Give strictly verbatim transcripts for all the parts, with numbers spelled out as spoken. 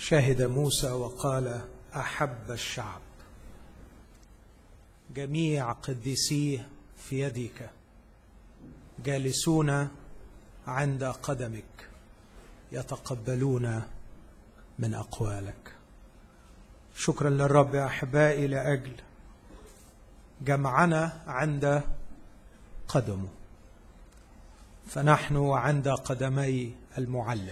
شهد موسى وقال: أحب الشعب جميع قديسيه في يدك جالسون عند قدمك يتقبلون من أقوالك. شكرا للرب يا أحبائي لأجل جمعنا عند قدمه، فنحن عند قدمي المعلم.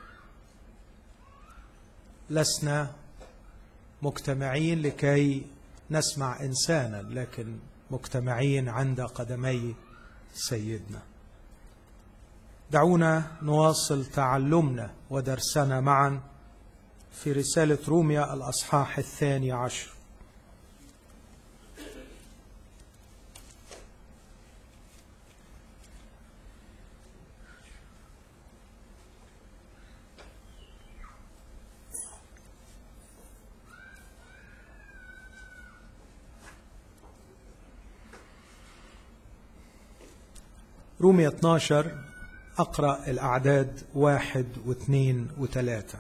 لسنا مجتمعين لكي نسمع إنسانا، لكن مجتمعين عند قدمي سيدنا. دعونا نواصل تعلمنا ودرسنا معا في رسالة روميا الأصحاح الثاني عشر. رومية اثني عشر، أقرأ الأعداد واحد واثنين وثلاثة.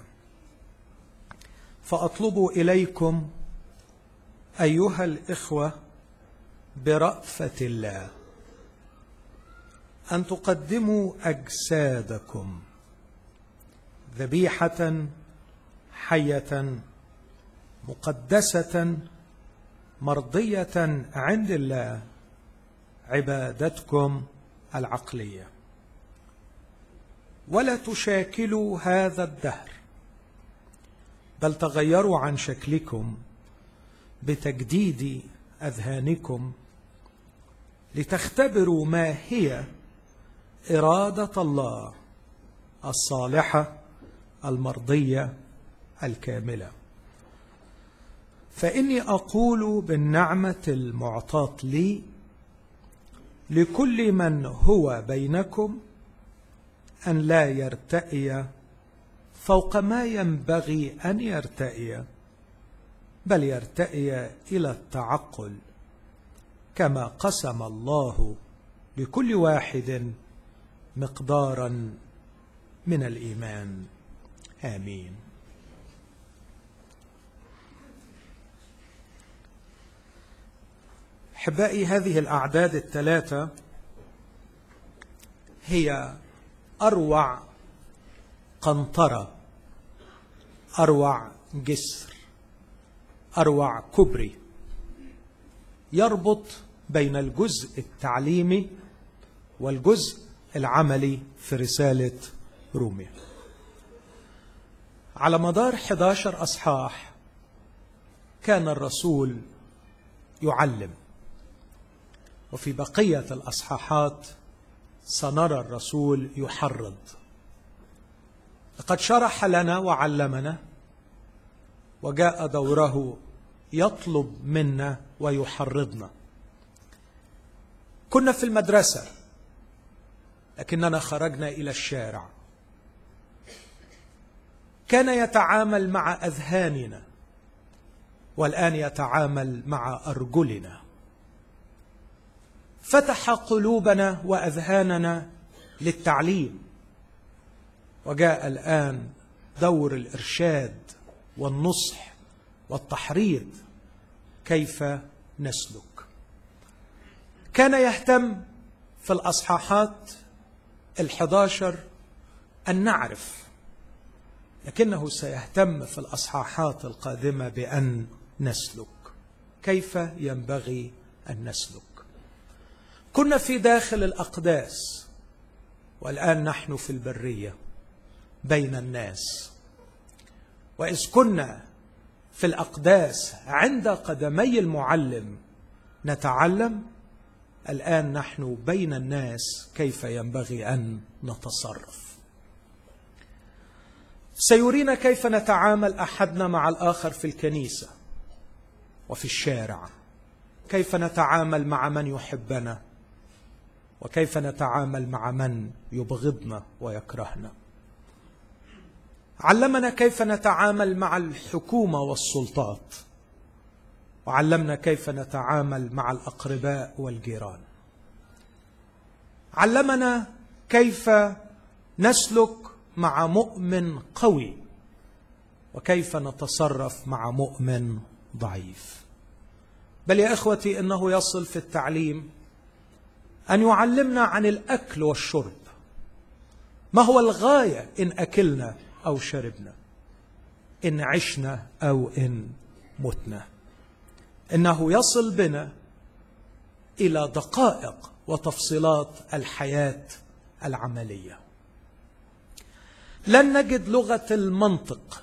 فأطلب إليكم أيها الإخوة برأفة الله أن تقدموا أجسادكم ذبيحة حية مقدسة مرضية عند الله، عبادتكم العقلية. ولا تشاكلوا هذا الدهر، بل تغيروا عن شكلكم بتجديد أذهانكم، لتختبروا ما هي إرادة الله الصالحة المرضية الكاملة. فإني أقول بالنعمة المعطاة لي لكل من هو بينكم أن لا يرتئي فوق ما ينبغي أن يرتئي، بل يرتئي إلى التعقل، كما قسم الله لكل واحد مقدارا من الإيمان. آمين. أحبائي، هذه الأعداد الثلاثة هي أروع قنطرة، أروع جسر، أروع كبري يربط بين الجزء التعليمي والجزء العملي في رسالة روميا. على مدار أحد عشر أصحاح كان الرسول يعلم، وفي بقية الأصحاحات سنرى الرسول يحرض. لقد شرح لنا وعلمنا، وجاء دوره يطلب منا ويحرضنا. كنا في المدرسة، لكننا خرجنا إلى الشارع. كان يتعامل مع أذهاننا، والآن يتعامل مع أرجلنا. فتح قلوبنا وأذهاننا للتعليم، وجاء الآن دور الإرشاد والنصح والتحريض كيف نسلك. كان يهتم في الأصحاحات الحادية عشر أن نعرف، لكنه سيهتم في الأصحاحات القادمة بأن نسلك. كيف ينبغي أن نسلك؟ كنا في داخل الأقداس، والآن نحن في البرية بين الناس. وإذ كنا في الأقداس عند قدمي المعلم نتعلم، الآن نحن بين الناس كيف ينبغي أن نتصرف. سيرينا كيف نتعامل أحدنا مع الآخر في الكنيسة وفي الشارع، كيف نتعامل مع من يحبنا، وكيف نتعامل مع من يبغضنا ويكرهنا. علمنا كيف نتعامل مع الحكومة والسلطات، وعلمنا كيف نتعامل مع الأقرباء والجيران. علمنا كيف نسلك مع مؤمن قوي، وكيف نتصرف مع مؤمن ضعيف. بل يا إخوتي إنه يصل في التعليم أن يعلمنا عن الأكل والشرب. ما هو الغاية إن أكلنا أو شربنا، إن عشنا أو إن متنا. إنه يصل بنا إلى دقائق وتفصيلات الحياة العملية. لن نجد لغة المنطق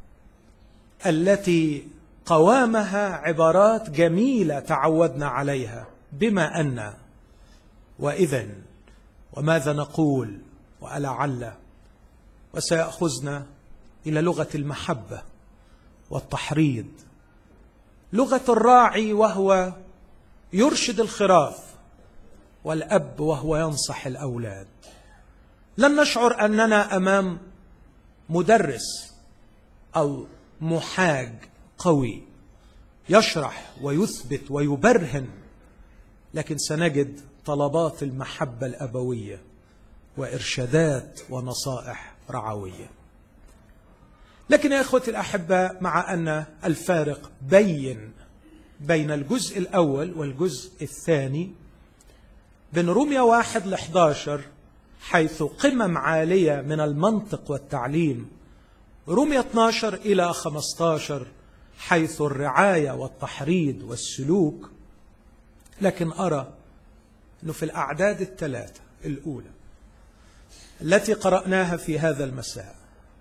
التي قوامها عبارات جميلة تعودنا عليها، بما أن وإذن وماذا نقول ولعل، وسيأخذنا إلى لغة المحبة والتحريض، لغة الراعي وهو يرشد الخراف، والأب وهو ينصح الأولاد. لن نشعر أننا أمام مدرس أو محاج قوي يشرح ويثبت ويبرهن، لكن سنجد طلبات المحبة الأبوية وإرشادات ونصائح رعوية. لكن يا إخوتي الأحباء، مع أن الفارق بين بين الجزء الأول والجزء الثاني، بين رومية واحد لإحدى عشر حيث قمم عالية من المنطق والتعليم، رومية اثني عشر إلى خمسة عشر حيث الرعاية والتحريض والسلوك. لكن أرى أنه في الأعداد الثلاثة الأولى التي قرأناها في هذا المساء،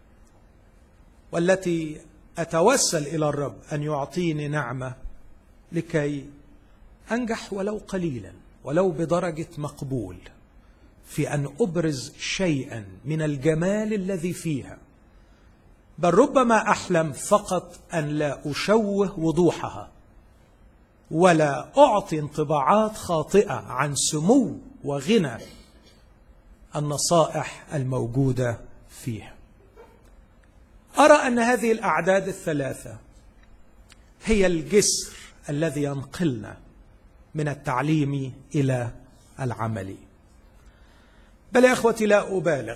والتي أتوسل إلى الرب أن يعطيني نعمة لكي أنجح ولو قليلا، ولو بدرجة مقبول، في أن أبرز شيئا من الجمال الذي فيها، بل ربما أحلم فقط أن لا أشوه وضوحها ولا أعطي انطباعات خاطئة عن سمو وغنى النصائح الموجودة فيها. أرى أن هذه الأعداد الثلاثة هي الجسر الذي ينقلنا من التعليم إلى العمل. بل يا أخوتي لا أبالغ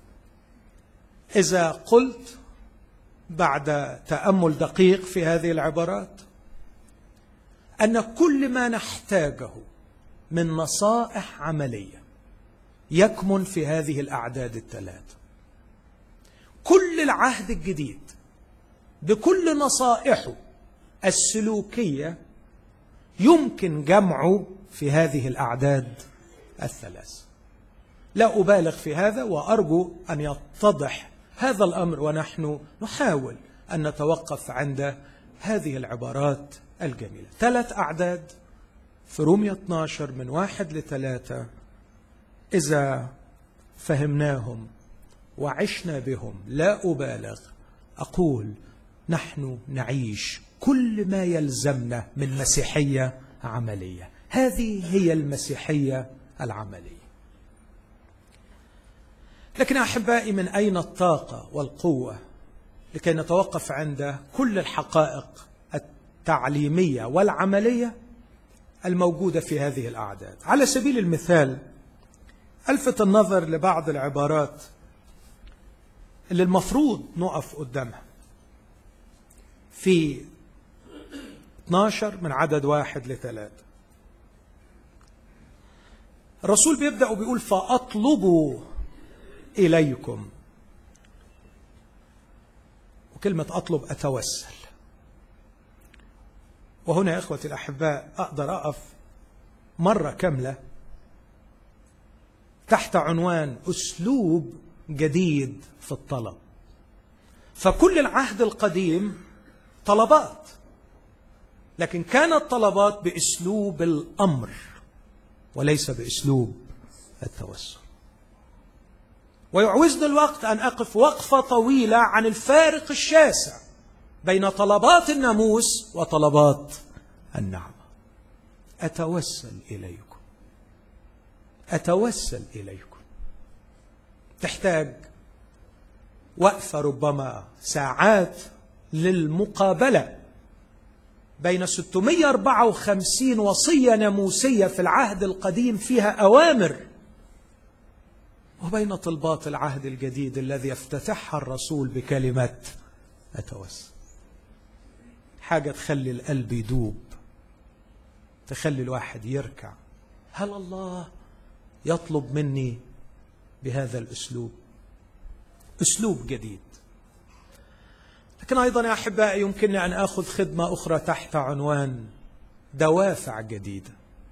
إذا قلت بعد تأمل دقيق في هذه العبارات أن كل ما نحتاجه من نصائح عملية يكمن في هذه الأعداد الثلاثة. كل العهد الجديد بكل نصائحه السلوكية يمكن جمعه في هذه الأعداد الثلاث. لا أبالغ في هذا، وأرجو أن يتضح هذا الأمر ونحن نحاول أن نتوقف عند هذه العبارات الجميلة. ثلاث أعداد في رومية اثني عشر من واحد لثلاثة، إذا فهمناهم وعشنا بهم لا أبالغ أقول نحن نعيش كل ما يلزمنا من مسيحية عملية. هذه هي المسيحية العملية. لكن أحبائي، من أين الطاقة والقوة لكي نتوقف عند كل الحقائق التعليمية والعملية الموجودة في هذه الأعداد؟ على سبيل المثال ألفت النظر لبعض العبارات اللي المفروض نقف قدامها في اثني عشر من عدد واحد لثلاثة. الرسول بيبدأ وبيقول فأطلب إليكم، وكلمة أطلب أتوسل. وهنا يا إخوتي الأحباء أقدر أقف مرة كاملة تحت عنوان أسلوب جديد في الطلب. فكل العهد القديم طلبات، لكن كانت طلبات بأسلوب الأمر وليس بأسلوب التوسل. ويعوزني الوقت أن أقف وقفة طويلة عن الفارق الشاسع بين طلبات الناموس وطلبات النعمة. أتوسل إليكم، أتوسل إليكم. تحتاج وقفة ربما ساعات للمقابلة بين ستمائة وأربعة وخمسين وصية ناموسية في العهد القديم فيها أوامر، وبين طلبات العهد الجديد الذي يفتتحها الرسول بكلمة أتوسل. حاجة تخلي القلب يدوب، تخلي الواحد يركع. هل الله يطلب مني بهذا الأسلوب؟ أسلوب جديد. لكن أيضا يا أحبائي يمكنني أن أخذ خدمة أخرى تحت عنوان دوافع جديدة.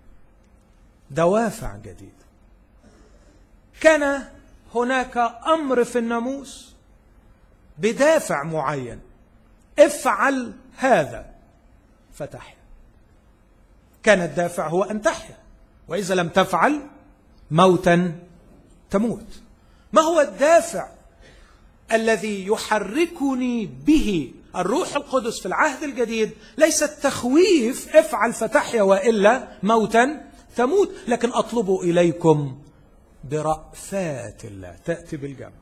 دوافع جديدة. كان هناك أمر في الناموس بدافع معين، افعل هذا فتحيا. كان الدافع هو أن تحيا، وإذا لم تفعل موتا تموت. ما هو الدافع الذي يحركني به الروح القدس في العهد الجديد؟ ليس التخويف افعل فتحيا وإلا موتا تموت، لكن أطلب إليكم برأفات الله. تأتي بالجمع.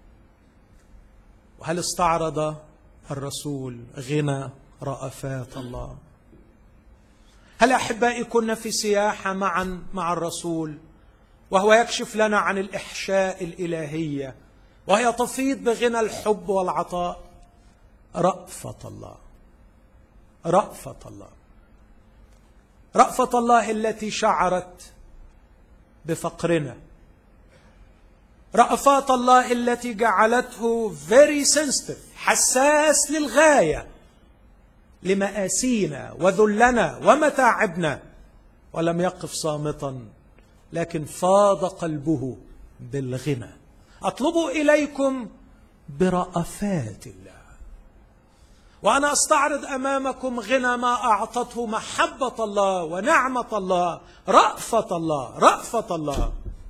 وهل استعرض الرسول غنى رأفات الله؟ هل أحبائي كنا في سياحة معا مع الرسول وهو يكشف لنا عن الإحشاء الإلهية وهي تفيض بغنى الحب والعطاء؟ رأفة الله، رأفة الله، رأفة الله التي شعرت بفقرنا، رأفات الله التي جعلته very sensitive، حساس للغاية لمآسينا وذلنا ومتاعبنا، ولم يقف صامتا لكن فاض قلبه بالغنى. أطلب إليكم برأفات الله. وأنا أستعرض أمامكم غنى ما أعطته محبة الله ونعمة الله، رأفة الله، رأفة الله.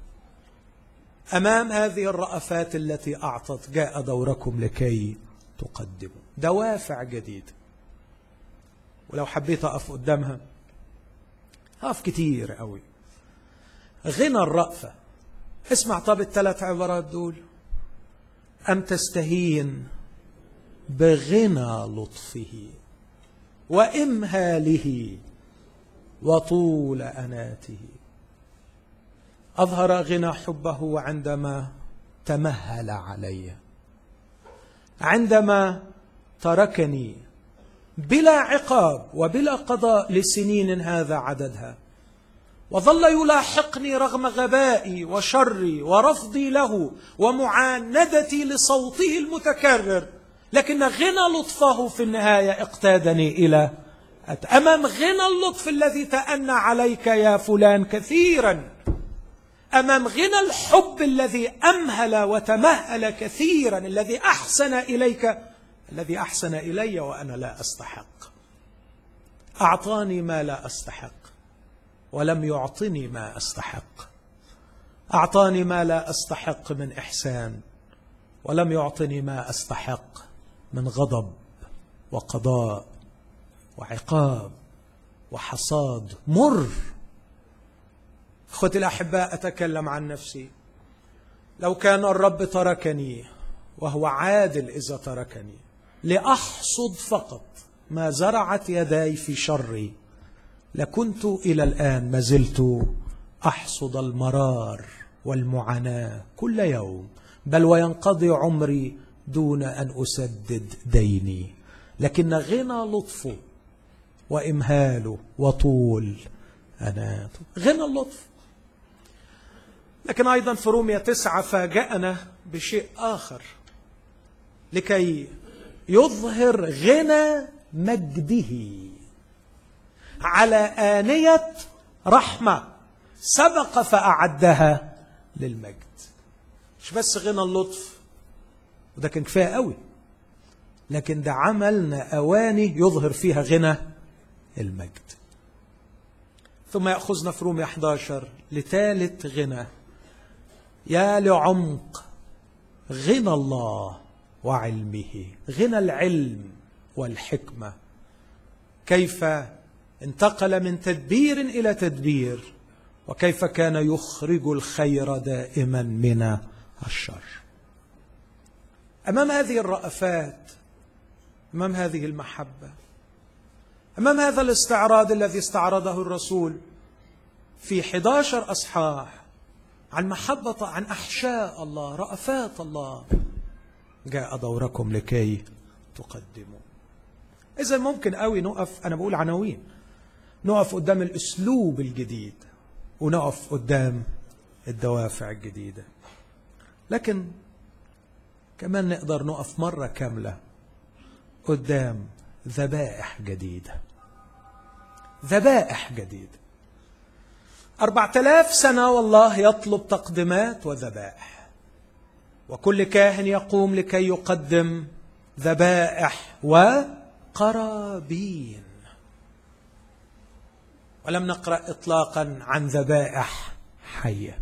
أمام هذه الرأفات التي أعطت جاء دوركم لكي تقدموا دوافع جديدة. ولو حبيت أقف قدامها هقف كتير قوي. غنى الرأفة. اسمع طب الثلاث عبارات دول: أن تستهين بغنى لطفه وإمهاله وطول أناته. أظهر غنى حبه عندما تمهل علي، عندما تركني بلا عقاب وبلا قضاء لسنين هذا عددها، وظل يلاحقني رغم غبائي وشري ورفضي له ومعاندتي لصوته المتكرر، لكن غنى لطفه في النهاية اقتادني إلى أمام غنى اللطف الذي تأنى عليك يا فلان كثيرا، أمام غنى الحب الذي أمهل وتمهل كثيرا، الذي أحسن إليك، الذي أحسن إلي وأنا لا أستحق. أعطاني ما لا أستحق ولم يعطني ما أستحق. أعطاني ما لا أستحق من إحسان ولم يعطني ما أستحق من غضب وقضاء وعقاب وحصاد مر. أخوتي الأحباء، أتكلم عن نفسي. لو كان الرب تركني، وهو عادل إذا تركني، لأحصد فقط ما زرعت يداي في شري، لكنت إلى الآن ما زلت أحصد المرار والمعاناة كل يوم، بل وينقضي عمري دون أن أسدد ديني. لكن غنى لطفه وإمهاله وطول أناته، غنى اللطف. لكن أيضا في رومية تسعة فاجأنا بشيء آخر لكي يظهر غنى مجده على آنية رحمة سبق فأعدها للمجد. مش بس غنى اللطف، وده كان كفاية قوي، لكن ده عملنا أواني يظهر فيها غنى المجد. ثم يأخذنا في رومية أحد عشر لثالث غنى. يا لعمق غنى الله وعلمه، غنى العلم والحكمة، كيف انتقل من تدبير إلى تدبير، وكيف كان يخرج الخير دائما من الشر. أمام هذه الرأفات، أمام هذه المحبة، أمام هذا الاستعراض الذي استعرضه الرسول في أحد عشر أصحاح عن محبة، عن أحشاء الله، رأفات الله، جاء دوركم لكي تقدموا. إذا ممكن قوي نقف، أنا بقول عناوين، نقف قدام الأسلوب الجديد ونقف قدام الدوافع الجديدة، لكن كمان نقدر نقف مرة كاملة قدام ذبائح جديدة. ذبائح جديدة. أربعة آلاف سنة والله يطلب تقدمات وذبائح، وكل كاهن يقوم لكي يقدم ذبائح وقرابين. ولم نقرأ إطلاقا عن ذبائح حية.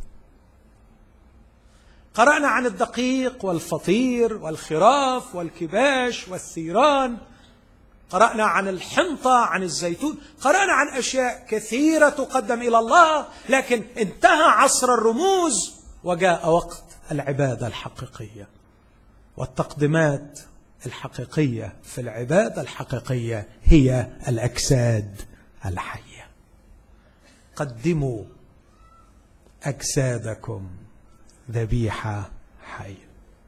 قرأنا عن الدقيق والفطير والخراف والكباش والثيران، قرأنا عن الحنطة، عن الزيتون، قرأنا عن أشياء كثيرة تقدم إلى الله، لكن انتهى عصر الرموز وجاء وقت العبادة الحقيقية. والتقدمات الحقيقية في العبادة الحقيقية هي الأجساد الحية. قدموا أجسادكم ذبيحة حية.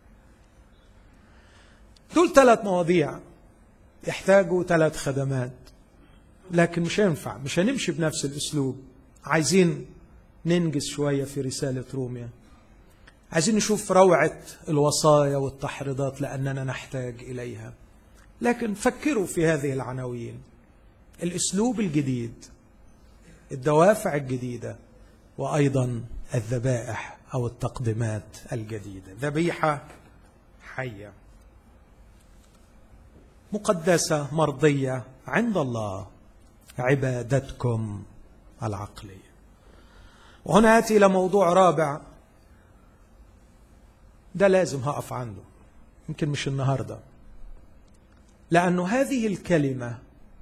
دول ثلاث مواضيع يحتاجوا ثلاث خدمات، لكن مش هينفع، مش هنمشي بنفس الأسلوب. عايزين ننجز شوية في رسالة روميا، عايزين نشوف روعة الوصايا والتحريضات لأننا نحتاج إليها. لكن فكروا في هذه العناوين: الأسلوب الجديد، الدوافع الجديدة، وأيضا الذبائح أو التقدمات الجديدة. ذبيحة حية مقدسة مرضية عند الله، عبادتكم العقلية. وهنا آتي إلى موضوع رابع، ده لازم هقف عنده، يمكن مش النهاردة، لأنه هذه الكلمة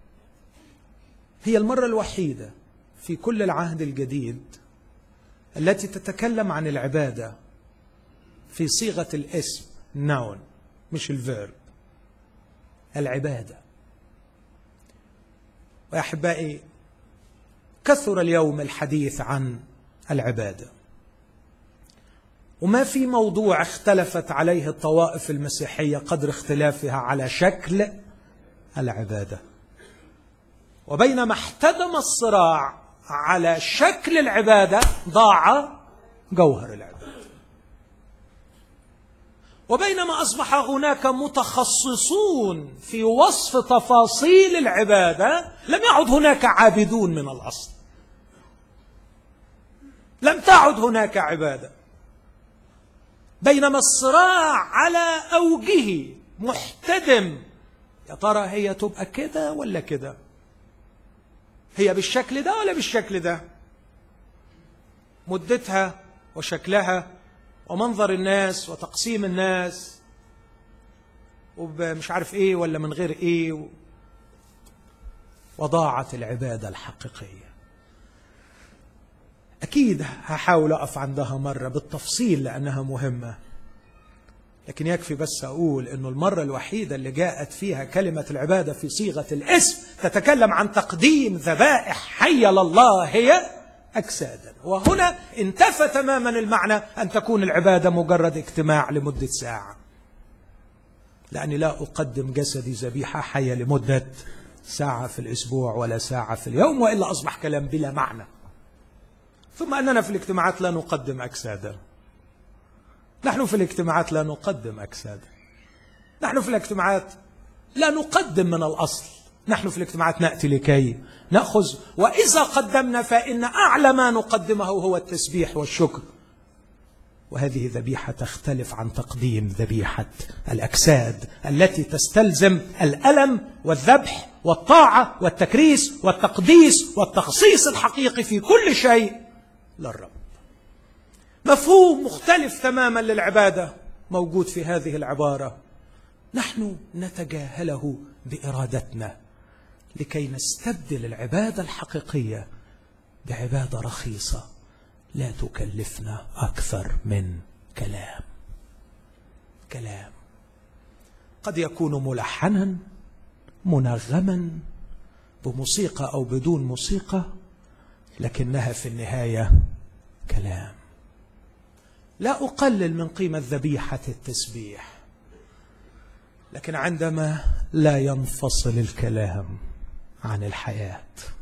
هي المرة الوحيدة في كل العهد الجديد التي تتكلم عن العبادة في صيغة الاسم، noun، مش الفيرب، العبادة. ويا أحبائي، كثر اليوم الحديث عن العبادة، وما في موضوع اختلفت عليه الطوائف المسيحية قدر اختلافها على شكل العبادة. وبينما احتدم الصراع على شكل العبادة ضاع جوهر العبادة. وبينما أصبح هناك متخصصون في وصف تفاصيل العبادة، لم يعد هناك عابدون من الأصل. لم تعد هناك عبادة. بينما الصراع على أوجه محتدم، يا ترى هي تبقى كده ولا كده؟ هي بالشكل ده ولا بالشكل ده؟ مدتها وشكلها ومنظر الناس وتقسيم الناس ومش عارف ايه ولا من غير ايه، وضاعت العبادة الحقيقية. أكيد هحاول أقف عندها مرة بالتفصيل لأنها مهمة، لكن يكفي بس أقول أنه المرة الوحيدة اللي جاءت فيها كلمة العبادة في صيغة الاسم تتكلم عن تقديم ذبائح حية لله هي أجسادا. وهنا انتفى تماما المعنى أن تكون العبادة مجرد اجتماع لمدة ساعة، لأني لا أقدم جسدي ذبيحة حية لمدة ساعة في الأسبوع ولا ساعة في اليوم، وإلا أصبح كلام بلا معنى. ثم أننا في الاجتماعات لا نقدم أجسادا. نحن في الاجتماعات لا نقدم أجسادا. نحن في الاجتماعات لا نقدم من الأصل. نحن في الاجتماعات نأتي لكي نأخذ، وإذا قدمنا فإن أعلى ما نقدمه هو التسبيح والشكر، وهذه ذبيحة تختلف عن تقديم ذبيحة الأجساد التي تستلزم الألم والذبح والطاعة والتكريس والتقديس والتخصيص الحقيقي في كل شيء للرب. مفهوم مختلف تماما للعبادة موجود في هذه العبارة، نحن نتجاهله بإرادتنا لكي نستبدل العبادة الحقيقية بعبادة رخيصة لا تكلفنا أكثر من كلام. كلام قد يكون ملحنا منغما بموسيقى أو بدون موسيقى، لكنها في النهاية كلام. لا أقلل من قيمة ذبيحة التسبيح، لكن عندما لا ينفصل الكلام عن الحياة،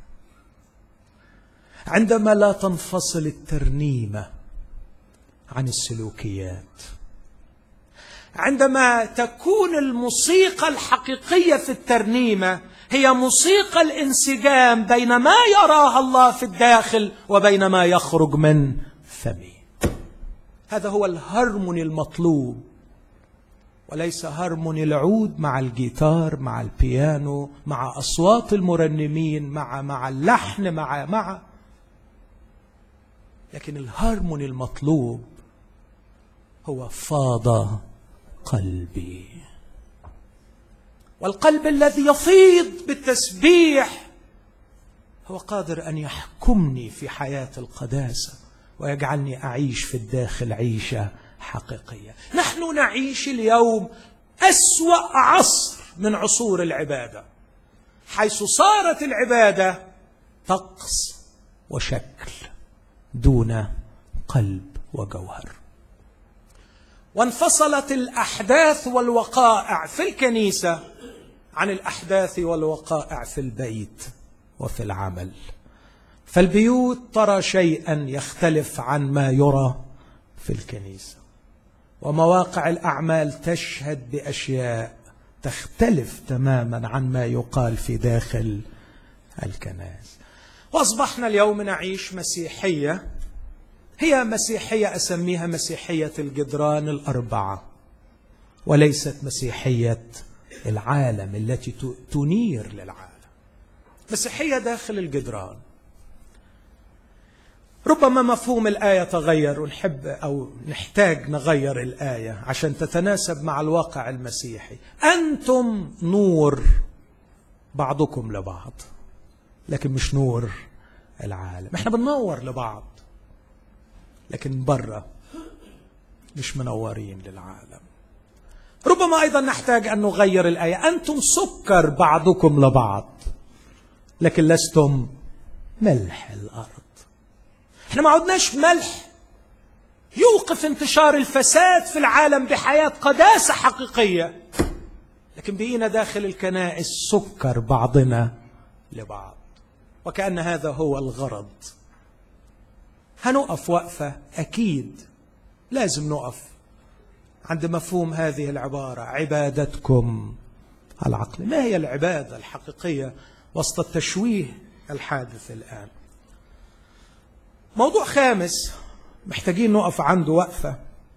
عندما لا تنفصل الترنيمة عن السلوكيات، عندما تكون الموسيقى الحقيقية في الترنيمة هي موسيقى الانسجام بين ما يراها الله في الداخل وبين ما يخرج من فمه. هذا هو الهارموني المطلوب، وليس هارموني العود مع الجيتار مع البيانو مع أصوات المرنمين مع مع اللحن مع مع لكن الهارموني المطلوب هو فاض قلبي، والقلب الذي يفيض بالتسبيح هو قادر أن يحكمني في حياة القداسة ويجعلني أعيش في الداخل عيشة حقيقية. نحن نعيش اليوم أسوأ عصر من عصور العبادة، حيث صارت العبادة طقس وشكل دون قلب وجوهر، وانفصلت الأحداث والوقائع في الكنيسة عن الأحداث والوقائع في البيت وفي العمل. فالبيوت ترى شيئا يختلف عن ما يرى في الكنيسة، ومواقع الأعمال تشهد بأشياء تختلف تماما عن ما يقال في داخل الكنائس. وأصبحنا اليوم نعيش مسيحية هي مسيحية أسميها مسيحية الجدران الأربعة، وليست مسيحية العالم التي تنير للعالم. مسيحية داخل الجدران. ربما مفهوم الآية تغير، ونحب أو نحتاج نغير الآية عشان تتناسب مع الواقع المسيحي. أنتم نور بعضكم لبعض، لكن مش نور العالم. احنا بننور لبعض، لكن برا مش منورين للعالم. ربما أيضا نحتاج أن نغير الآية. أنتم سكر بعضكم لبعض، لكن لستم ملح الأرض. احنا ما عدناش ملح يوقف انتشار الفساد في العالم بحياة قداسة حقيقية، لكن بقينا داخل الكنائس سكر بعضنا لبعض، وكأن هذا هو الغرض. هنقف وقفة، أكيد لازم نقف عند مفهوم هذه العبارة: عبادتكم العقل. ما هي العبادة الحقيقية وسط التشويه الحادث الآن؟ موضوع خامس محتاجين نقف عنده وقفة: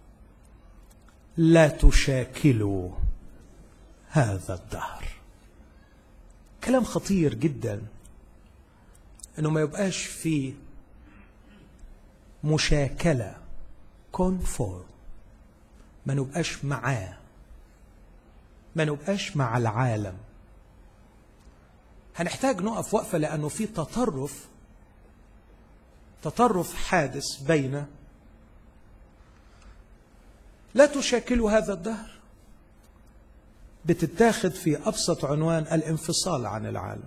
لا تشاكلوا هذا الدهر. كلام خطير جدا، انه ما يبقاش في مشاكلة، كونفورم، ما نبقاش معاه، ما نبقاش مع العالم. هنحتاج نقف وقفة، لأنه في تطرف تطرف حادث بين لا تشاكلوا هذا الدهر، بتتاخد في أبسط عنوان الانفصال عن العالم،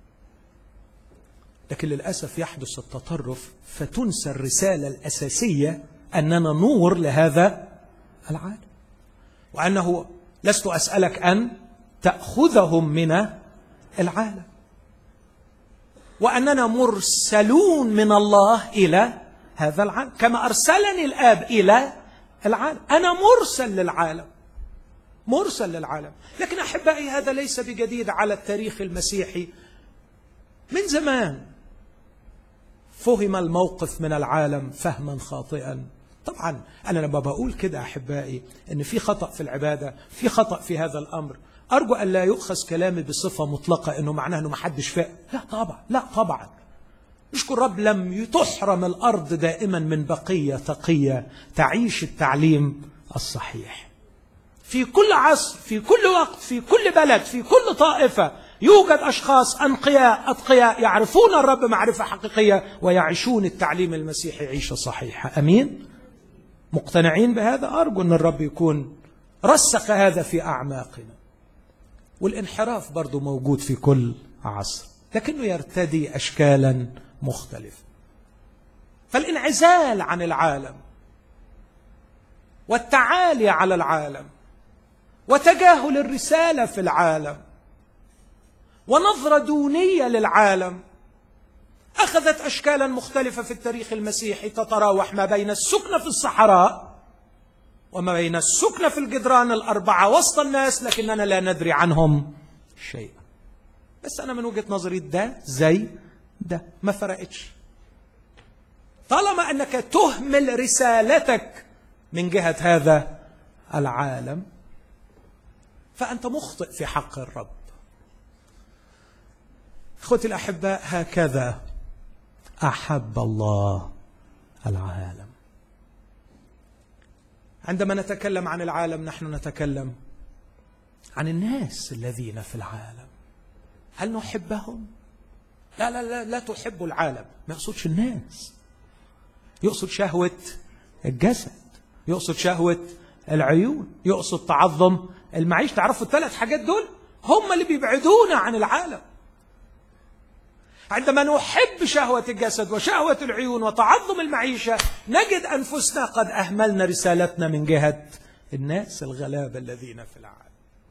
لكن للأسف يحدث التطرف فتنسى الرسالة الأساسية أننا نور لهذا العالم، وأنه لست أسألك أن تأخذهم من العالم، وأننا مرسلون من الله إلى هذا العالم كما أرسلني الآب إلى العالم. أنا مرسل للعالم، مرسل للعالم. لكن أحبائي، هذا ليس بجديد على التاريخ المسيحي. من زمان فهم الموقف من العالم فهما خاطئا. طبعا أنا لما بقول كده أحبائي إن في خطأ في العبادة، في خطأ في هذا الأمر، أرجو أن لا يؤخذ كلامي بصفة مطلقة إنه معناه إنه ما حدش فاهم. لا طبعا، لا طبعا. نشكر رب لم تحرم الأرض دائما من بقية تقية تعيش التعليم الصحيح. في كل عصر، في كل وقت، في كل بلد، في كل طائفة يوجد أشخاص أنقياء أتقياء يعرفون الرب معرفة حقيقية ويعيشون التعليم المسيحي عيشة صحيحة. أمين؟ مقتنعين بهذا؟ أرجو أن الرب يكون رسخ هذا في أعماقنا. والانحراف برضو موجود في كل عصر، لكنه يرتدي أشكالا مختلفة. فالانعزال عن العالم والتعالي على العالم وتجاهل الرسالة في العالم ونظرة دونية للعالم أخذت أشكالا مختلفة في التاريخ المسيحي، تتراوح ما بين السكنة في الصحراء وما بين السكنة في الجدران الأربعة وسط الناس، لكننا لا ندري عنهم شيئا. بس أنا من وجهة نظري ده زي ده ما فرقتش، طالما أنك تهمل رسالتك من جهة هذا العالم فأنت مخطئ في حق الرب. أخوتي الأحباء، هكذا أحب الله العالم. عندما نتكلم عن العالم نحن نتكلم عن الناس الذين في العالم. هل نحبهم؟ لا لا لا, لا تحب العالم. ما يقصدش الناس، يقصد شهوة الجسد، يقصد شهوة العيون، يقصد تعظم المعيش. تعرفوا الثلاث حاجات دول هم اللي بيبعدونا عن العالم. عندما نحب شهوة الجسد وشهوة العيون وتعظم المعيشة نجد أنفسنا قد أهملنا رسالتنا من جهة الناس الغلابة الذين في العالم.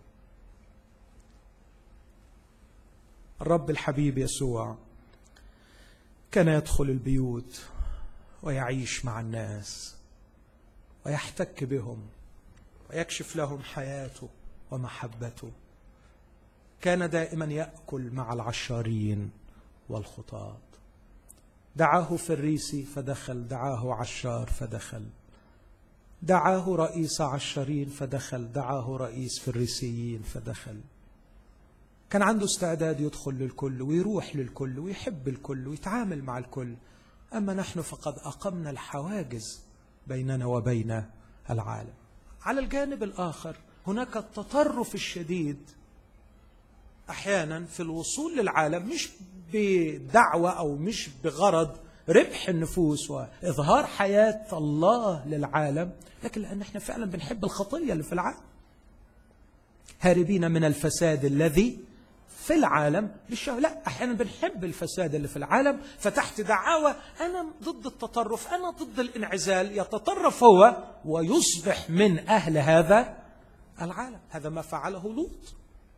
الرب الحبيب يسوع كان يدخل البيوت ويعيش مع الناس ويحتك بهم ويكشف لهم حياته ومحبته. كان دائما يأكل مع العشارين والخطاة. دعاه فريسي فدخل، دعاه عشار فدخل، دعاه رئيس عشارين فدخل، دعاه رئيس فريسيين فدخل. كان عنده استعداد يدخل للكل ويروح للكل ويحب الكل ويتعامل مع الكل. أما نحن فقد أقمنا الحواجز بيننا وبين العالم. على الجانب الآخر هناك التطرف الشديد أحيانا في الوصول للعالم، مش بدعوة أو مش بغرض ربح النفوس وإظهار حياة الله للعالم، لكن لأن احنا فعلا بنحب الخطية اللي في العالم، هاربين من الفساد الذي في العالم بالشهوة. لا، أحيانا بنحب الفساد اللي في العالم، فتحت دعاوى أنا ضد التطرف، أنا ضد الانعزال، يتطرف هو ويصبح من أهل هذا العالم. هذا ما فعله لوط.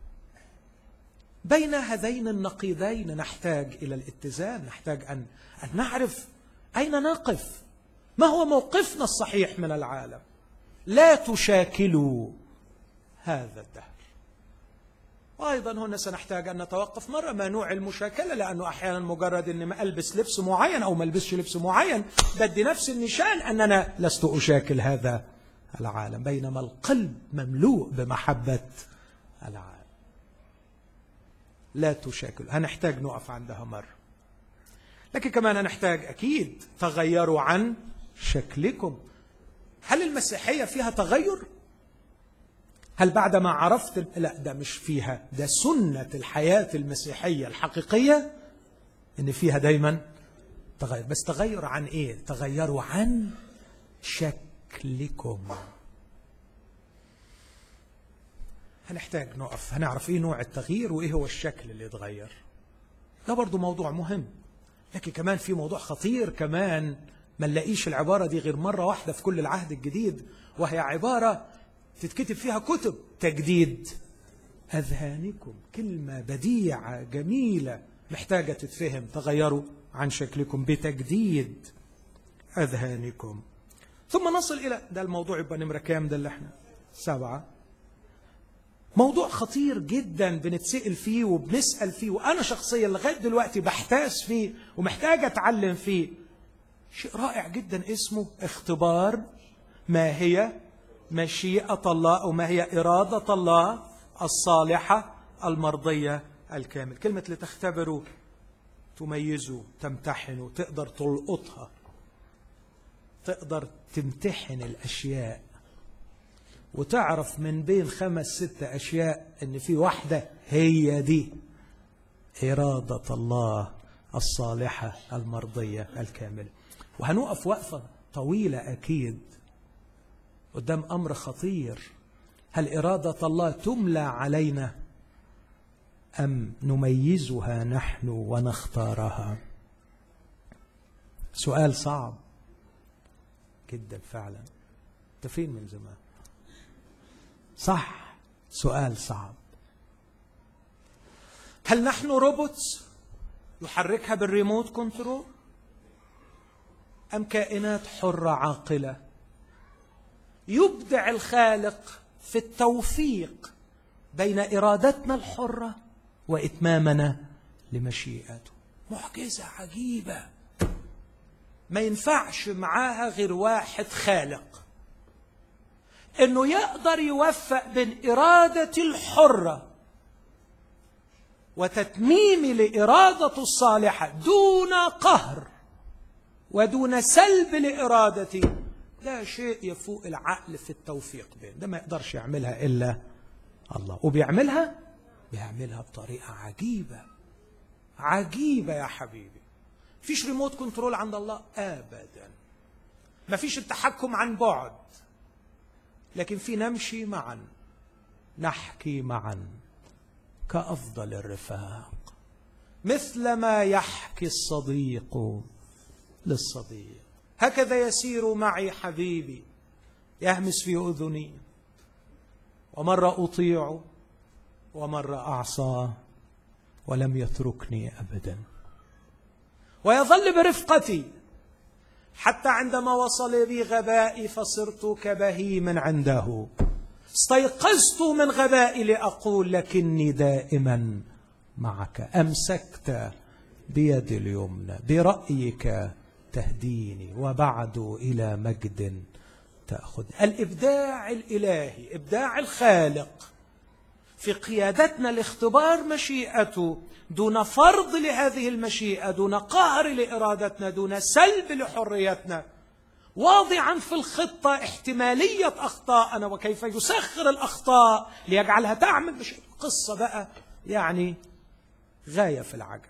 بين هذين النقيضين نحتاج إلى الاتزان، نحتاج أن أن نعرف أين نقف، ما هو موقفنا الصحيح من العالم. لا تشاكلوا هذا الدهر. وأيضا هنا سنحتاج أن نتوقف مرة ما نوع المشاكلة، لأنه أحيانا مجرد أن ما ألبس لبس معين أو ما ألبسش لبس معين بدي نفس النشان أن أنا لست أشاكل هذا العالم، بينما القلب مملوء بمحبة العالم. لا تشاكل. هنحتاج نقف عندها مرة. لكن كمان هنحتاج أكيد تغيروا عن شكلكم. هل المسيحية فيها تغير؟ هل بعدما عرفت؟ لا، ده مش فيها، ده سنة الحياة المسيحية الحقيقية إن فيها دايما تغير. بس تغير عن إيه؟ تغيروا عن شكلكم. هنحتاج نقف، هنعرف إيه نوع التغيير وإيه هو الشكل اللي يتغير. ده برضو موضوع مهم. لكن كمان في موضوع خطير كمان ما نلاقيش العبارة دي غير مرة واحدة في كل العهد الجديد، وهي عبارة تتكتب فيها كتب: تجديد أذهانكم. كلمة بديعة جميلة محتاجة تتفهم. تغيروا عن شكلكم بتجديد أذهانكم. ثم نصل إلى ده الموضوع. يبقى نمرة كام ده اللي احنا؟ سبعة. موضوع خطير جدا بنتسأل فيه وبنسأل فيه، وأنا شخصيا لغاية دلوقتي بحتاس فيه ومحتاج أتعلم فيه. شيء رائع جدا اسمه اختبار ما هي مشيئة الله أو ما هي إرادة الله الصالحة المرضية الكامل. كلمة لتختبروا، تميزوا، تمتحنوا، تقدر تلقطها، تقدر تمتحن الأشياء وتعرف من بين خمس ست أشياء إن في واحدة هي دي إرادة الله الصالحة المرضية الكاملة. وهنقف وقفة طويلة أكيد قدام أمر خطير. هل إرادة الله تملى علينا أم نميزها نحن ونختارها؟ سؤال صعب جدا فعلا. أنت فين من زمان؟ صح، سؤال صعب. هل نحن روبوتس يحركها بالريموت كنترول، أم كائنات حرة عاقلة يبدع الخالق في التوفيق بين إرادتنا الحرة وإتمامنا لمشيئته؟ معجزة عجيبة ما ينفعش معاها غير واحد خالق، إنه يقدر يوفق بين إرادة الحرة وتتميم لإرادة الصالحة دون قهر ودون سلب لإرادتي. لا شيء يفوق العقل في التوفيق بين ده، ما يقدرش يعملها إلا الله. وبيعملها بيعملها بطريقة عجيبة عجيبة يا حبيبي. فيش ريموت كنترول عند الله أبدا، ما فيش التحكم عن بعد، لكن في نمشي معا، نحكي معا كأفضل الرفاق، مثل ما يحكي الصديق للصديق. هكذا يسير معي حبيبي، يهمس في أذني، ومرة أطيع ومرة أعصى، ولم يتركني أبدا، ويظل برفقتي حتى عندما وصل بي غبائي فصرت كبهيم عنده. استيقظت من غبائي لأقول لكني دائما معك، أمسكت بيدي اليمنى، برأيك تهديني، وبعد إلى مجد تأخذ. الإبداع الإلهي، إبداع الخالق في قيادتنا لاختبار مشيئته دون فرض لهذه المشيئة، دون قهر لإرادتنا، دون سلب لحريتنا، واضعا في الخطة احتمالية أخطاءنا وكيف يسخر الأخطاء ليجعلها تعمل بشيء. قصة بقى يعني غاية في العجب.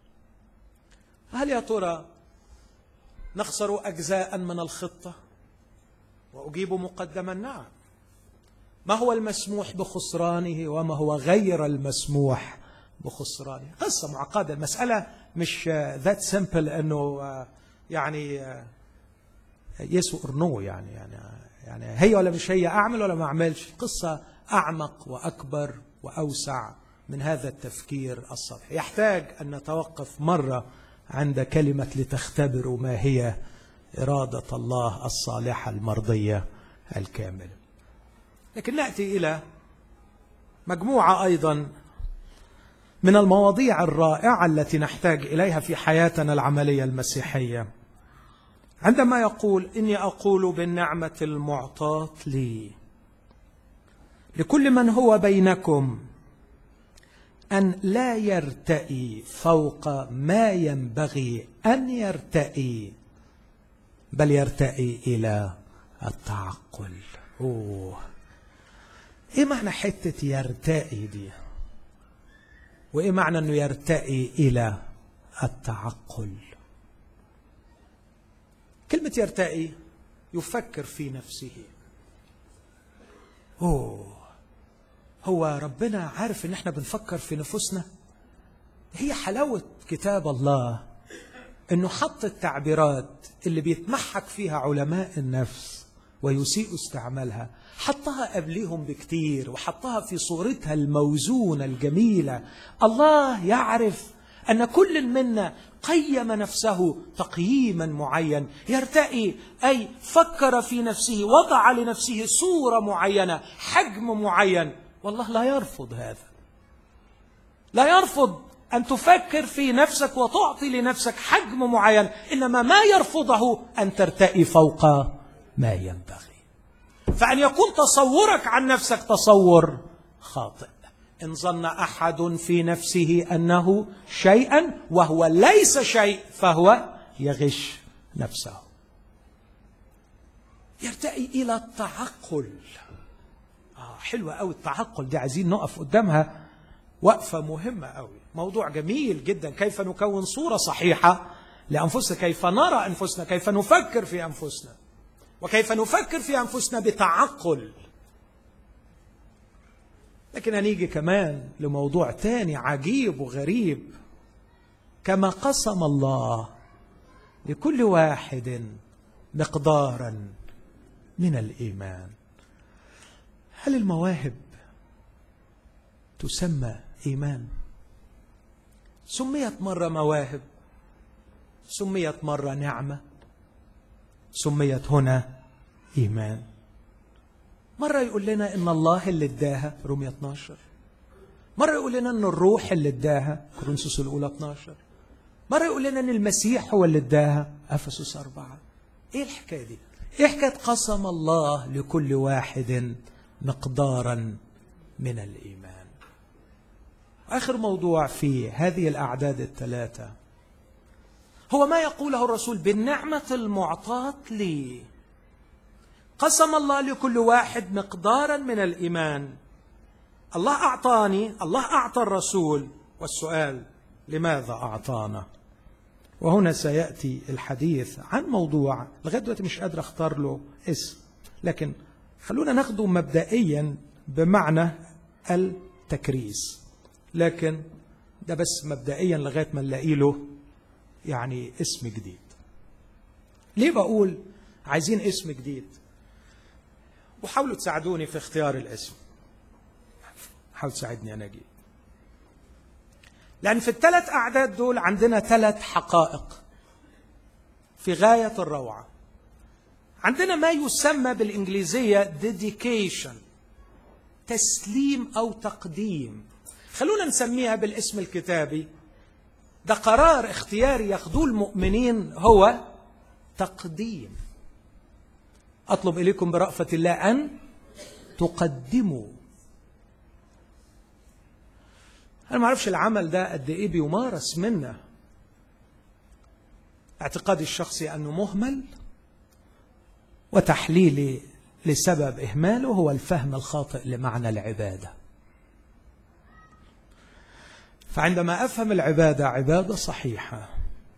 هل يا ترى نخسر أجزاء من الخطة؟ وأجيب مقدما نعم. ما هو المسموح بخسرانه وما هو غير المسموح بخسرانه؟ قصة معقدة، المسألة مش ذات سيمبل أنه يعني يس اور نو، يعني يعني يعني هي ولا مش هي، أعمل ولا ما أعملش. قصة أعمق وأكبر وأوسع من هذا التفكير السطحي. يحتاج أن نتوقف مرة عند كلمة لتختبروا ما هي إرادة الله الصالحة المرضية الكاملة. لكن نأتي إلى مجموعة أيضا من المواضيع الرائعة التي نحتاج إليها في حياتنا العملية المسيحية، عندما يقول إني أقول بالنعمة المعطاة لي لكل من هو بينكم أن لا يرتئي فوق ما ينبغي أن يرتئي، بل يرتئي إلى التعقل. أوه، إيه معنى حتة يرتئي دي؟ وإيه معنى أنه يرتئي إلى التعقل؟ كلمة يرتئي يفكر في نفسه. أوه، هو ربنا عارف إن إحنا بنفكر في نفسنا؟ هي حلاوة كتاب الله إنه حط التعبيرات اللي بيتمحك فيها علماء النفس ويسيء استعمالها، حطها قبلهم بكتير وحطها في صورتها الموزونة الجميلة. الله يعرف أن كل منا قيم نفسه تقييما معين. يرتئي أي فكر في نفسه، وضع لنفسه صورة معينة، حجم معين. والله لا يرفض هذا، لا يرفض أن تفكر في نفسك وتعطي لنفسك حجم معين، إنما ما يرفضه أن ترتئي فوق ما ينبغي. فأن يكون تصورك عن نفسك تصور خاطئ. إن ظن أحد في نفسه أنه شيئا وهو ليس شيء فهو يغش نفسه. يرتئي إلى التعقل. آه حلوة أوي التعقل دي، عايزين نقف قدامها وقفة مهمة أوي. موضوع جميل جدا، كيف نكون صورة صحيحة لأنفسنا، كيف نرى أنفسنا، كيف نفكر في أنفسنا، وكيف نفكر في أنفسنا بتعقل. لكن هنيجي كمان لموضوع تاني عجيب وغريب. كما قسم الله لكل واحد مقدارا من الإيمان. هل المواهب تسمى إيمان. سميت مرة مواهب، سميت مرة نعمة، سميت هنا إيمان. مرة يقول لنا إن الله اللي اداها رومية اثناشر، مرة يقول لنا إن الروح اللي اداها كورنثوس الأولى اثناشر، مرة يقول لنا إن المسيح هو اللي اداها أفسس أربعة. إيه الحكاية دي؟ إيه حكاية قسم الله لكل واحد مقدارا من الإيمان؟ آخر موضوع في هذه الأعداد الثلاثة هو ما يقوله الرسول: بالنعمة المعطاة لي قسم الله لكل واحد مقدارا من الإيمان. الله أعطاني، الله أعطى الرسول، والسؤال لماذا أعطانا؟ وهنا سيأتي الحديث عن موضوع لغاية دلوقتي مش قادر أختار له اسم، لكن خلونا ناخده مبدئيا بمعنى التكريس، لكن ده بس مبدئيا لغاية ما نلاقي له يعني اسم جديد. ليه بقول عايزين اسم جديد؟ وحاولوا تساعدوني في اختيار الاسم، حاول تساعدني أنا جيد. لأن في الثلاث أعداد دول عندنا ثلاث حقائق في غاية الروعة. عندنا ما يسمى بالإنجليزية dedication، تسليم أو تقديم، خلونا نسميها بالاسم الكتابي، ده قرار اختياري ياخذوه المؤمنين، هو تقديم. أطلب إليكم برأفة الله أن تقدموا. أنا ما أعرفش العمل ده قد إيه بيمارس منا. اعتقادي الشخصي أنه مهمل، وتحليلي لسبب إهماله هو الفهم الخاطئ لمعنى العبادة. فعندما أفهم العبادة عبادة صحيحة،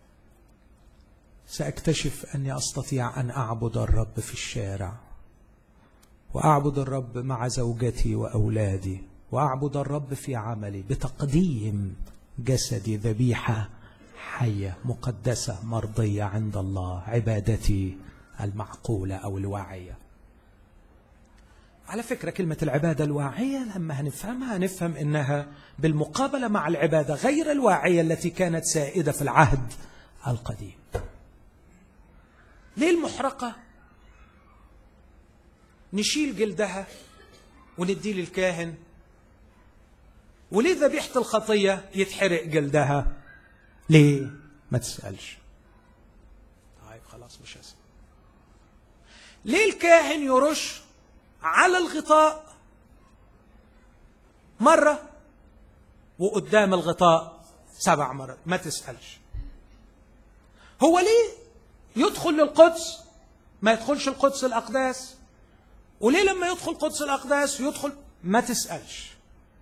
سأكتشف أني أستطيع أن أعبد الرب في الشارع، وأعبد الرب مع زوجتي وأولادي، وأعبد الرب في عملي بتقديم جسدي ذبيحة حية مقدسة مرضية عند الله، عبادتي المعقولة أو الواعية. على فكرة كلمة العبادة الواعية لما هنفهمها هنفهم إنها بالمقابلة مع العبادة غير الواعية التي كانت سائدة في العهد القديم. ليه المحرقة نشيل جلدها ونديه للكاهن، وليه ذبيحة الخطية يتحرق جلدها؟ ليه؟ ما تسألش. طيب خلاص مش هسأل. ليه الكاهن يرش على الغطاء مرة وقدام الغطاء سبع مرات؟ ما تسألش. هو ليه يدخل للقدس ما يدخلش القدس الأقداس؟ وليه لما يدخل قدس الأقداس يدخل؟ ما تسألش.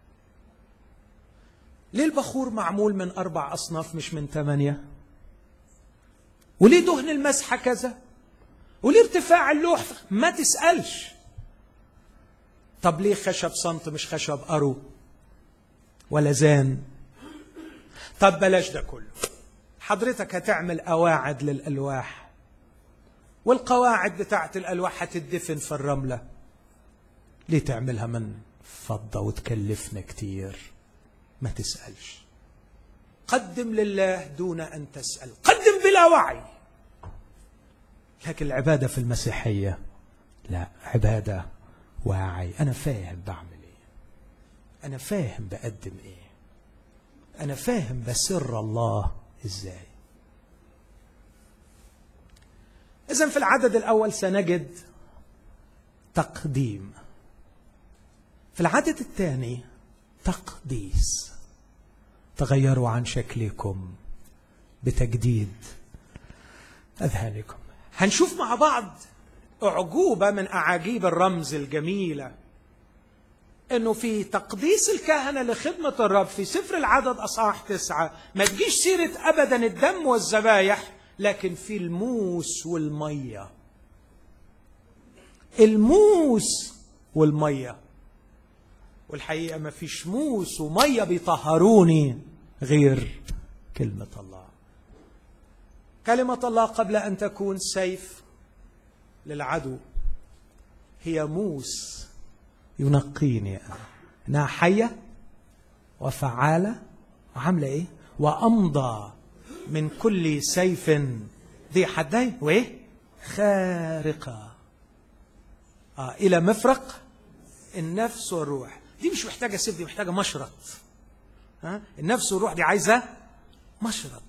ليه البخور معمول من أربع أصناف مش من ثمانية؟ وليه دهن المسحة كذا؟ وليه ارتفاع اللوح؟ ما تسألش. طب ليه خشب صمت مش خشب أرو ولا زان؟ طب بلاش ده كله. حضرتك هتعمل قواعد للألواح، والقواعد بتاعت الألواح هتدفن في الرملة، ليه تعملها من فضة وتكلفنا كتير؟ ما تسألش. قدم لله دون أن تسأل، قدم بلا وعي. لكن العبادة في المسيحية لا، عبادة واعي. أنا فاهم بعمل إيه، أنا فاهم بقدم إيه، أنا فاهم بسر الله إزاي. إذن في العدد الأول سنجد تقديم، في العدد الثاني تقديس. تغيروا عن شكلكم بتجديد أذهانكم. هنشوف مع بعض أعجوبة من أعاجيب الرمز الجميلة، أنه في تقديس الكهنة لخدمة الرب في سفر العدد أصحاح تسعة ما تجيش سيرة أبدا الدم والذبايح، لكن في الموس والمية. الموس والمية، والحقيقة ما فيش موس ومية بيطهروني غير كلمة الله. كلمة الله قبل أن تكون سيف للعدو هي موس ينقيني أنا، إنها حية وفعالة وعاملة إيه؟ وأمضى من كل سيف ذي حدين وإيه؟ خارقة آه إلى مفرق النفس والروح. دي مش محتاجة سيف، دي محتاجة مشرط. ها؟ النفس والروح دي عايزة مشرط،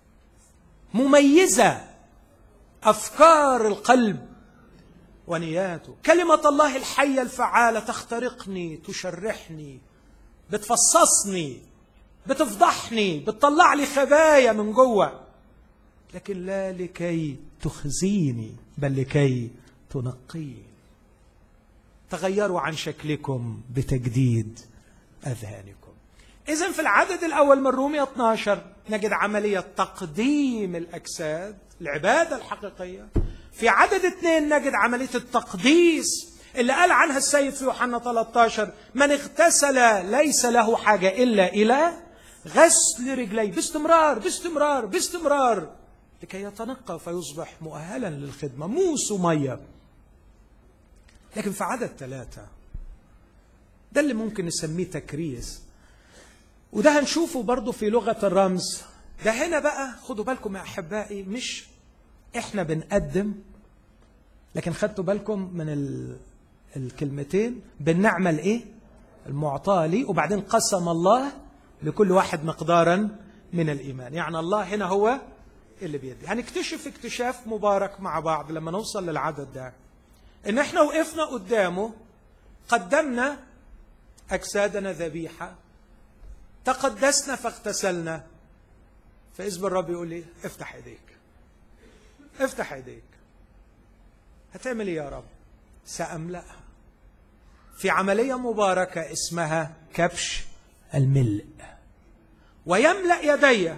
مميزة أفكار القلب ونياته. كلمة الله الحية الفعالة تخترقني، تشرحني، بتفصصني، بتفضحني، بتطلع لي خبايا من جوه، لكن لا لكي تخزيني بل لكي تنقيني. تغيروا عن شكلكم بتجديد أذهانكم. إذن في العدد الأول من رومية اثني عشر نجد عملية تقديم الأجساد، العبادة الحقيقية. في عدد اثنين نجد عملية التقديس اللي قال عنها السيد في يوحنا ثلاثة عشر: من اغتسل ليس له حاجة إلا إلى غسل رجليه، باستمرار باستمرار باستمرار لكي يتنقى فيصبح مؤهلا للخدمة، موس ومية. لكن في عدد ثلاثة ده اللي ممكن نسميه تكريس، وده هنشوفه برضو في لغة الرمز. ده هنا بقى خدوا بالكم يا أحبائي، مش إحنا بنقدم، لكن خدتوا بالكم من ال... الكلمتين بالنعمة الإيه؟ المعطاة لي، وبعدين قسم الله لكل واحد مقدارا من الإيمان. يعني الله هنا هو اللي بيدي. هنكتشف اكتشاف مبارك مع بعض لما نوصل للعدد ده، إن إحنا وقفنا قدامه، قدمنا أجسادنا ذبيحة، تقدسنا فاغتسلنا، فإذ بالرب يقول لي افتح ايديك، افتح ايديك. هتعمل ايه يا رب؟ سأملأها في عملية مباركة اسمها كبش الملء، ويملأ يدي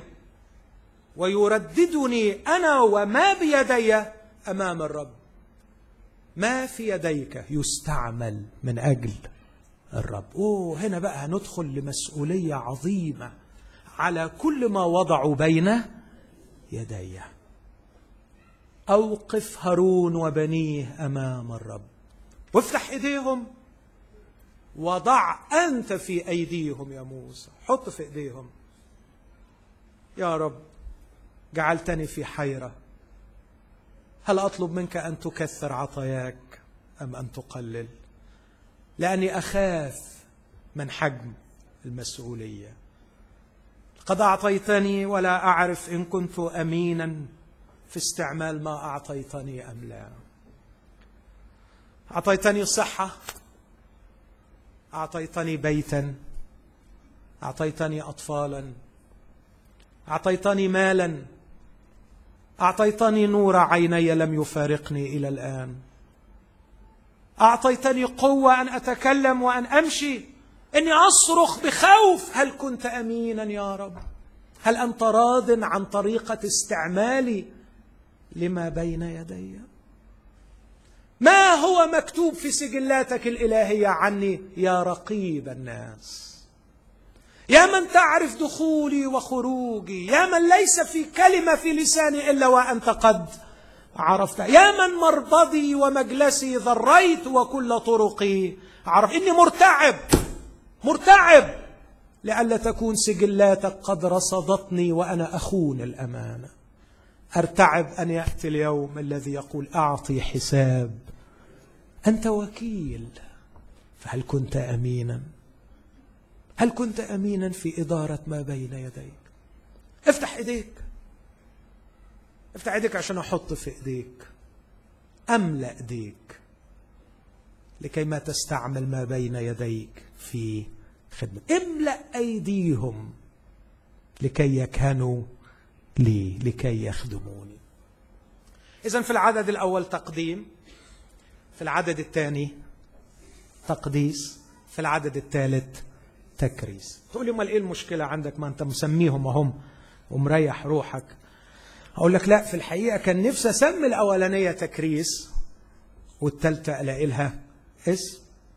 ويرددني أنا وما بيدي أمام الرب. ما في يديك يستعمل من أجل الرب. أوه، هنا بقى هندخل لمسؤولية عظيمة على كل ما وضعوا بين يدي. أوقف هارون وبنيه أمام الرب، وافتح إيديهم، وضع أنت في أيديهم يا موسى. حط في إيديهم. يا رب جعلتني في حيرة، هل أطلب منك أن تكثر عطاياك أم أن تقلل؟ لأني أخاف من حجم المسؤولية. قد أعطيتني ولا أعرف إن كنت أمينا في استعمال ما أعطيتني أم لا. أعطيتني صحة، أعطيتني بيتا، أعطيتني أطفالا، أعطيتني مالا، أعطيتني نور عيني لم يفارقني إلى الآن، أعطيتني قوة أن أتكلم وأن أمشي، إني أصرخ بخوف. هل كنت أمينا يا رب؟ هل أنت راض عن طريقة استعمالي لما بين يدي؟ ما هو مكتوب في سجلاتك الإلهية عني يا رقيب الناس؟ يا من تعرف دخولي وخروجي، يا من ليس في كلمة في لساني إلا وأنت قد عرفتها، يا من مربضي ومجلسي ذريت وكل طرقي عرف. إني مرتعب مرتعب لئلا تكون سجلاتك قد رصدتني وأنا أخون الأمانة. أرتعب أن يأتي اليوم الذي يقول أعطي حساب، أنت وكيل. فهل كنت أمينا؟ هل كنت أمينا في إدارة ما بين يديك؟ افتح إيديك، افتح إيديك عشان أحط في إيديك، أملأ إيديك لكي ما تستعمل ما بين يديك في خدمة. املأ أيديهم لكي يكهنوا لي، لكي يخدموني. إذن في العدد الأول تقديم، في العدد الثاني تقديس، في العدد الثالث تكريس. تقول لي امال ايه المشكلة عندك؟ ما انت مسميهم وهم ومريح روحك. اقول لك لا، في الحقيقة كان نفسي اسمي الاولانية تكريس والثالثة الاقي لها اسم،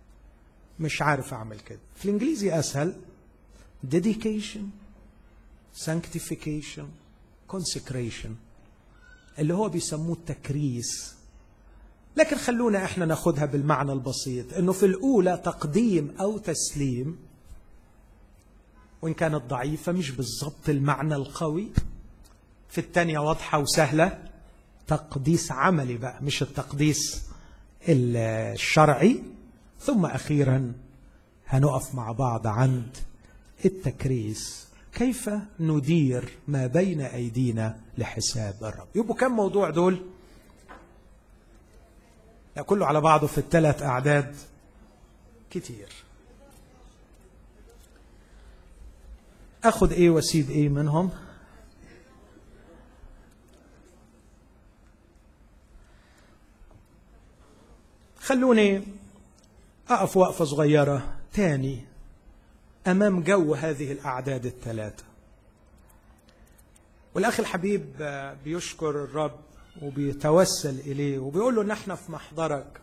مش عارف اعمل كده. في الانجليزي اسهل، dedication، sanctification، consecration، اللي هو بيسموه التكريس. لكن خلونا احنا ناخدها بالمعنى البسيط، انه في الاولى تقديم او تسليم، وإن كانت ضعيفة مش بالضبط المعنى القوي. في الثانية واضحة وسهلة، تقديس عملي بقى مش التقديس الشرعي. ثم أخيرا هنقف مع بعض عند التكريس، كيف ندير ما بين أيدينا لحساب الرب. يبقوا كم موضوع دول؟ لا كله على بعضه في الثلاث أعداد كتير. أخذ إيه وأسيب إيه منهم؟ خلوني أقف وقفة صغيرة تاني أمام جو هذه الأعداد الثلاثة. والأخ الحبيب بيشكر الرب وبيتوسل إليه وبيقول له نحن في محضرك.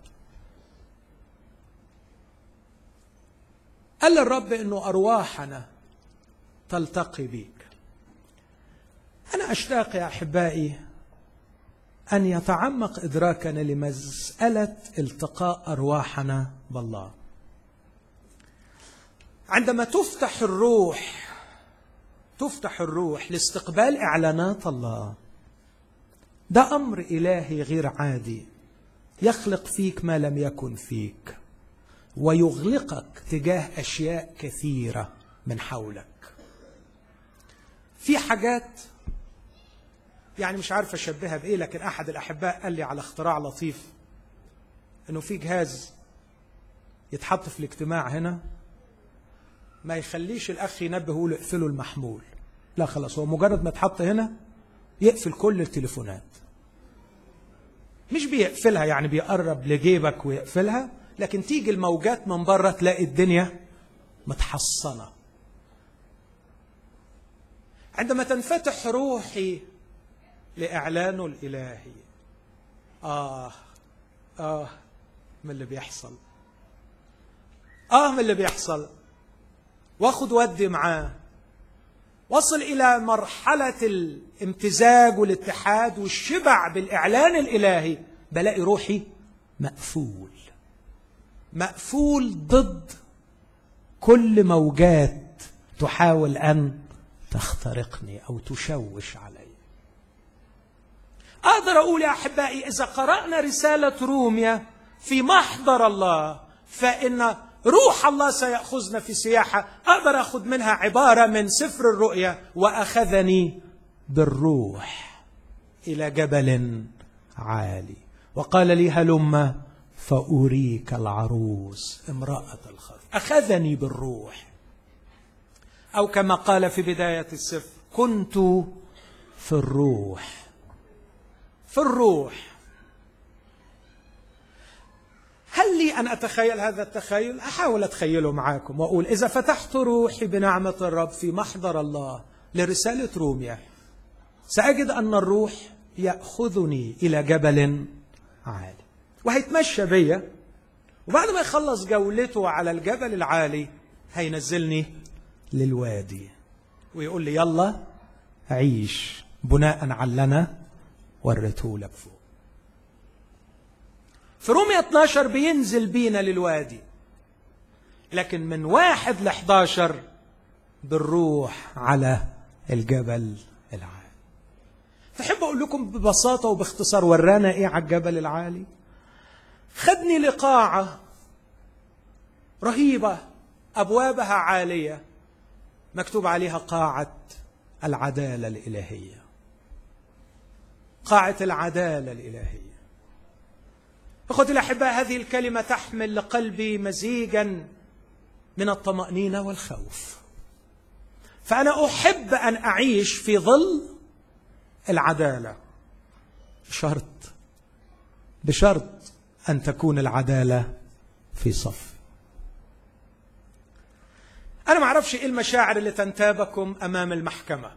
قال الرب إنه أرواحنا تلتقي بيك. أنا أشتاق يا أحبائي أن يتعمق إدراكنا لمسألة التقاء أرواحنا بالله. عندما تفتح الروح تفتح الروح لاستقبال إعلانات الله، ده أمر إلهي غير عادي، يخلق فيك ما لم يكن فيك ويغلقك تجاه أشياء كثيرة من حولك. في حاجات يعني مش عارف أشبهها بإيه، لكن أحد الأحباء قال لي على اختراع لطيف، إنه في جهاز يتحط في الاجتماع هنا ما يخليش الأخ ينبه ويقول اقفلوا المحمول، لا خلاص، هو مجرد ما يتحط هنا يقفل كل التليفونات. مش بيقفلها يعني بيقرب لجيبك ويقفلها، لكن تيجي الموجات من بره تلاقي الدنيا متحصنة. عندما تنفتح روحي لإعلانه الإلهي، آه آه من اللي بيحصل، آه من اللي بيحصل، واخد ودي معاه، وصل إلى مرحلة الامتزاج والاتحاد والشبع بالإعلان الإلهي. بلاقي روحي مقفول مقفول ضد كل موجات تحاول أن تخترقني أو تشوش علي. أقدر أقول يا أحبائي إذا قرأنا رسالة روميا في محضر الله فإن روح الله سيأخذنا في سياحة. أقدر أخذ منها عبارة من سفر الرؤيا: وأخذني بالروح إلى جبل عالي وقال لي هلم فأريك العروس امرأة الخروف. أخذني بالروح، أو كما قال في بداية السفر: كنت في الروح. في الروح. هل لي أن أتخيل هذا التخيل؟ أحاول أتخيله معاكم وأقول إذا فتحت روحي بنعمة الرب في محضر الله لرسالة روميا، سأجد أن الروح يأخذني إلى جبل عالي وهيتمشى بيا، وبعد ما يخلص جولته على الجبل العالي هينزلني للوادي ويقول لي يلا عيش بناء على اللي أنا وريته لك فوق. في رومية اثني عشر بينزل بينا للوادي، لكن من واحد لأحد عشر بالروح على الجبل العالي. فحب أقول لكم ببساطة وباختصار ورانا إيه على الجبل العالي. خدني لقاعة رهيبة أبوابها عالية مكتوب عليها قاعة العدالة الإلهية. قاعة العدالة الإلهية. أخوتي الأحباء، هذه الكلمة تحمل لقلبي مزيجا من الطمأنينة والخوف. فأنا أحب أن أعيش في ظل العدالة، بشرط بشرط أن تكون العدالة في صف. أنا ما أعرفش إيه المشاعر اللي تنتابكم أمام المحكمة.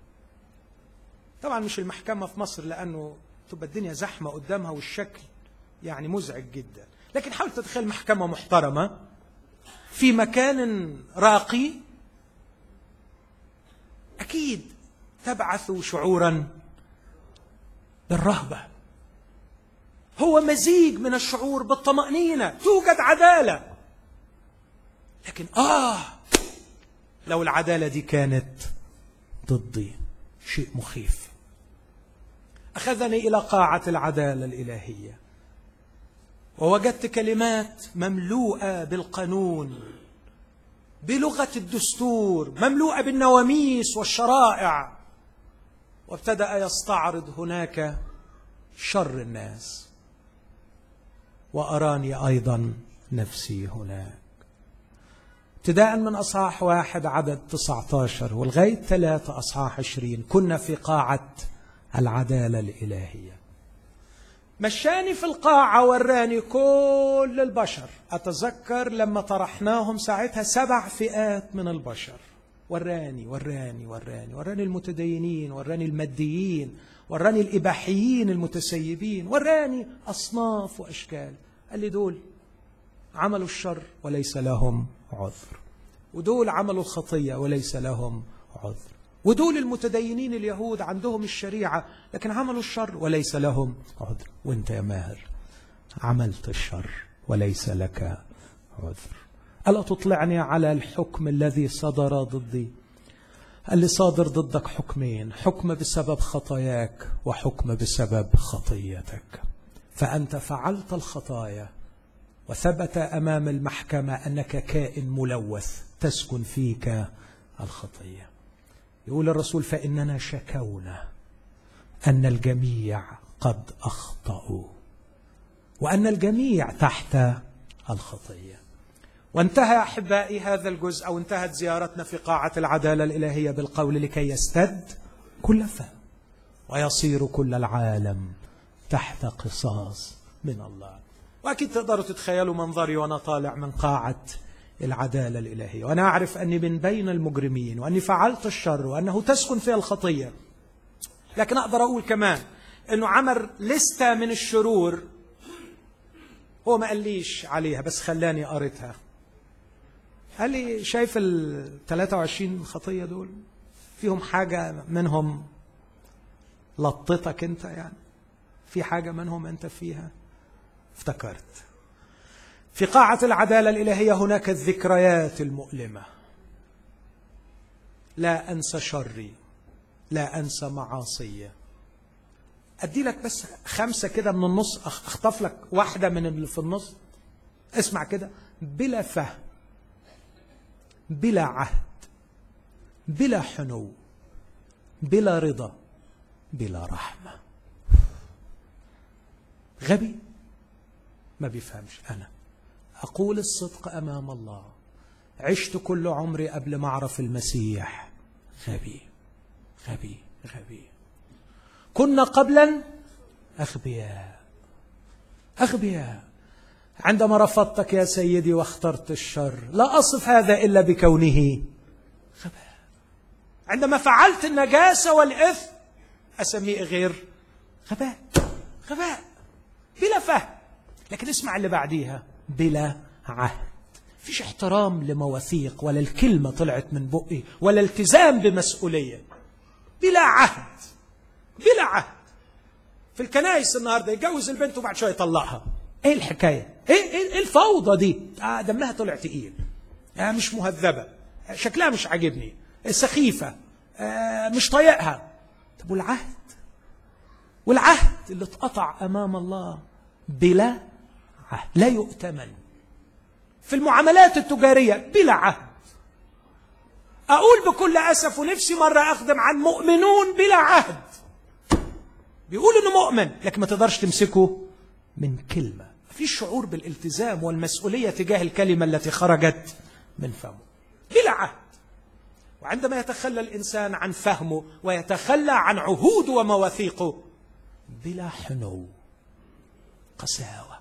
طبعا مش المحكمة في مصر لأنه تبقى الدنيا زحمة قدامها والشكل يعني مزعج جدا، لكن حاول تتخيل محكمة محترمة في مكان راقي، أكيد تبعث شعورا بالرهبة. هو مزيج من الشعور بالطمأنينة، توجد عدالة، لكن آه لو العدالة دي كانت ضدي. شيء مخيف. أخذني إلى قاعة العدالة الإلهية، ووجدت كلمات مملوءة بالقانون، بلغة الدستور، مملوءة بالنواميس والشرائع، وابتدأ يستعرض هناك شر الناس، وأراني أيضا نفسي هناك. ابتداء من أصحاح واحد عدد تسعة عشر ولغاية ثلاثة أصحاح عشرين كنا في قاعة العدالة الإلهية. مشاني في القاعة وراني كل البشر. أتذكر لما طرحناهم ساعتها سبع فئات من البشر. وراني وراني وراني وراني المتدينين، وراني الماديين، وراني الإباحيين المتسيبين، وراني أصناف وأشكال. قال لي دول عملوا الشر وليس لهم عذر، ودول عملوا الخطية وليس لهم عذر، ودول المتدينين اليهود عندهم الشريعة لكن عملوا الشر وليس لهم عذر، وانت يا ماهر عملت الشر وليس لك عذر. ألا تطلعني على الحكم الذي صدر ضدي؟ اللي صادر ضدك حكمين: حكم بسبب خطاياك وحكم بسبب خطيتك. فأنت فعلت الخطايا وثبت أمام المحكمة أنك كائن ملوث تسكن فيك الخطية. يقول الرسول: فإننا شكونا أن الجميع قد أخطأوا وأن الجميع تحت الخطية. وانتهى أحبائي هذا الجزء، أو انتهت زيارتنا في قاعة العدالة الإلهية بالقول: لكي يستد كل فم ويصير كل العالم تحت قصاص من الله. وأكيد تقدروا تتخيلوا منظري وأنا طالع من قاعة العدالة الإلهية، وأنا أعرف أني من بين المجرمين، وأني فعلت الشر، وأنه تسكن فيها الخطية. لكن أقدر أقول كمان أنه عمل لستة من الشرور هو ما قاليش عليها، بس خلاني قريتها. قال لي: شايف ال ثلاثة وعشرين خطية دول فيهم حاجة منهم لطتك أنت؟ يعني في حاجة منهم أنت فيها؟ افتكرت في قاعة العدالة الإلهية هناك الذكريات المؤلمة. لا أنسى شري، لا أنسى معاصية. أدي لك بس خمسة كده من النص، أخطف لك واحدة من اللي في النص. اسمع كده: بلا فهم، بلا عهد، بلا حنو، بلا رضا، بلا رحمة. غبي ما بيفهمش. أنا أقول الصدق أمام الله، عشت كل عمري قبل ما أعرف المسيح غبي غبي غبي. كنا قبلا أغبياء أغبياء. عندما رفضتك يا سيدي واخترت الشر، لا أصف هذا إلا بكونه غباء. عندما فعلت النجاسة والإثم أسميه غير غباء غباء بلا فهم. لكن اسمع اللي بعديها: بلا عهد. فيش احترام لمواثيق، ولا الكلمة طلعت من بقي، ولا التزام بمسؤولية. بلا عهد بلا عهد. في الكنائس النهارده يتجوز البنت وبعد شويه يطلقها. ايه الحكايه؟ ايه ايه الفوضى دي؟ آه دمها طلع تقيل، آه مش مهذبه، آه شكلها مش عاجبني، آه سخيفه، آه مش طايقها. طب والعهد؟ والعهد اللي اتقطع امام الله بلا عهد، لا يؤتمن. في المعاملات التجاريه بلا عهد. اقول بكل اسف ونفسي مره اخدم عن مؤمنون بلا عهد، بيقول انه مؤمن لكن ما تقدرش تمسكه من كلمه. في شعور بالالتزام والمسؤوليه تجاه الكلمه التي خرجت من فمه. بلا عهد. وعندما يتخلى الانسان عن فهمه ويتخلى عن عهوده ومواثيقه، بلا حنو، قساوه.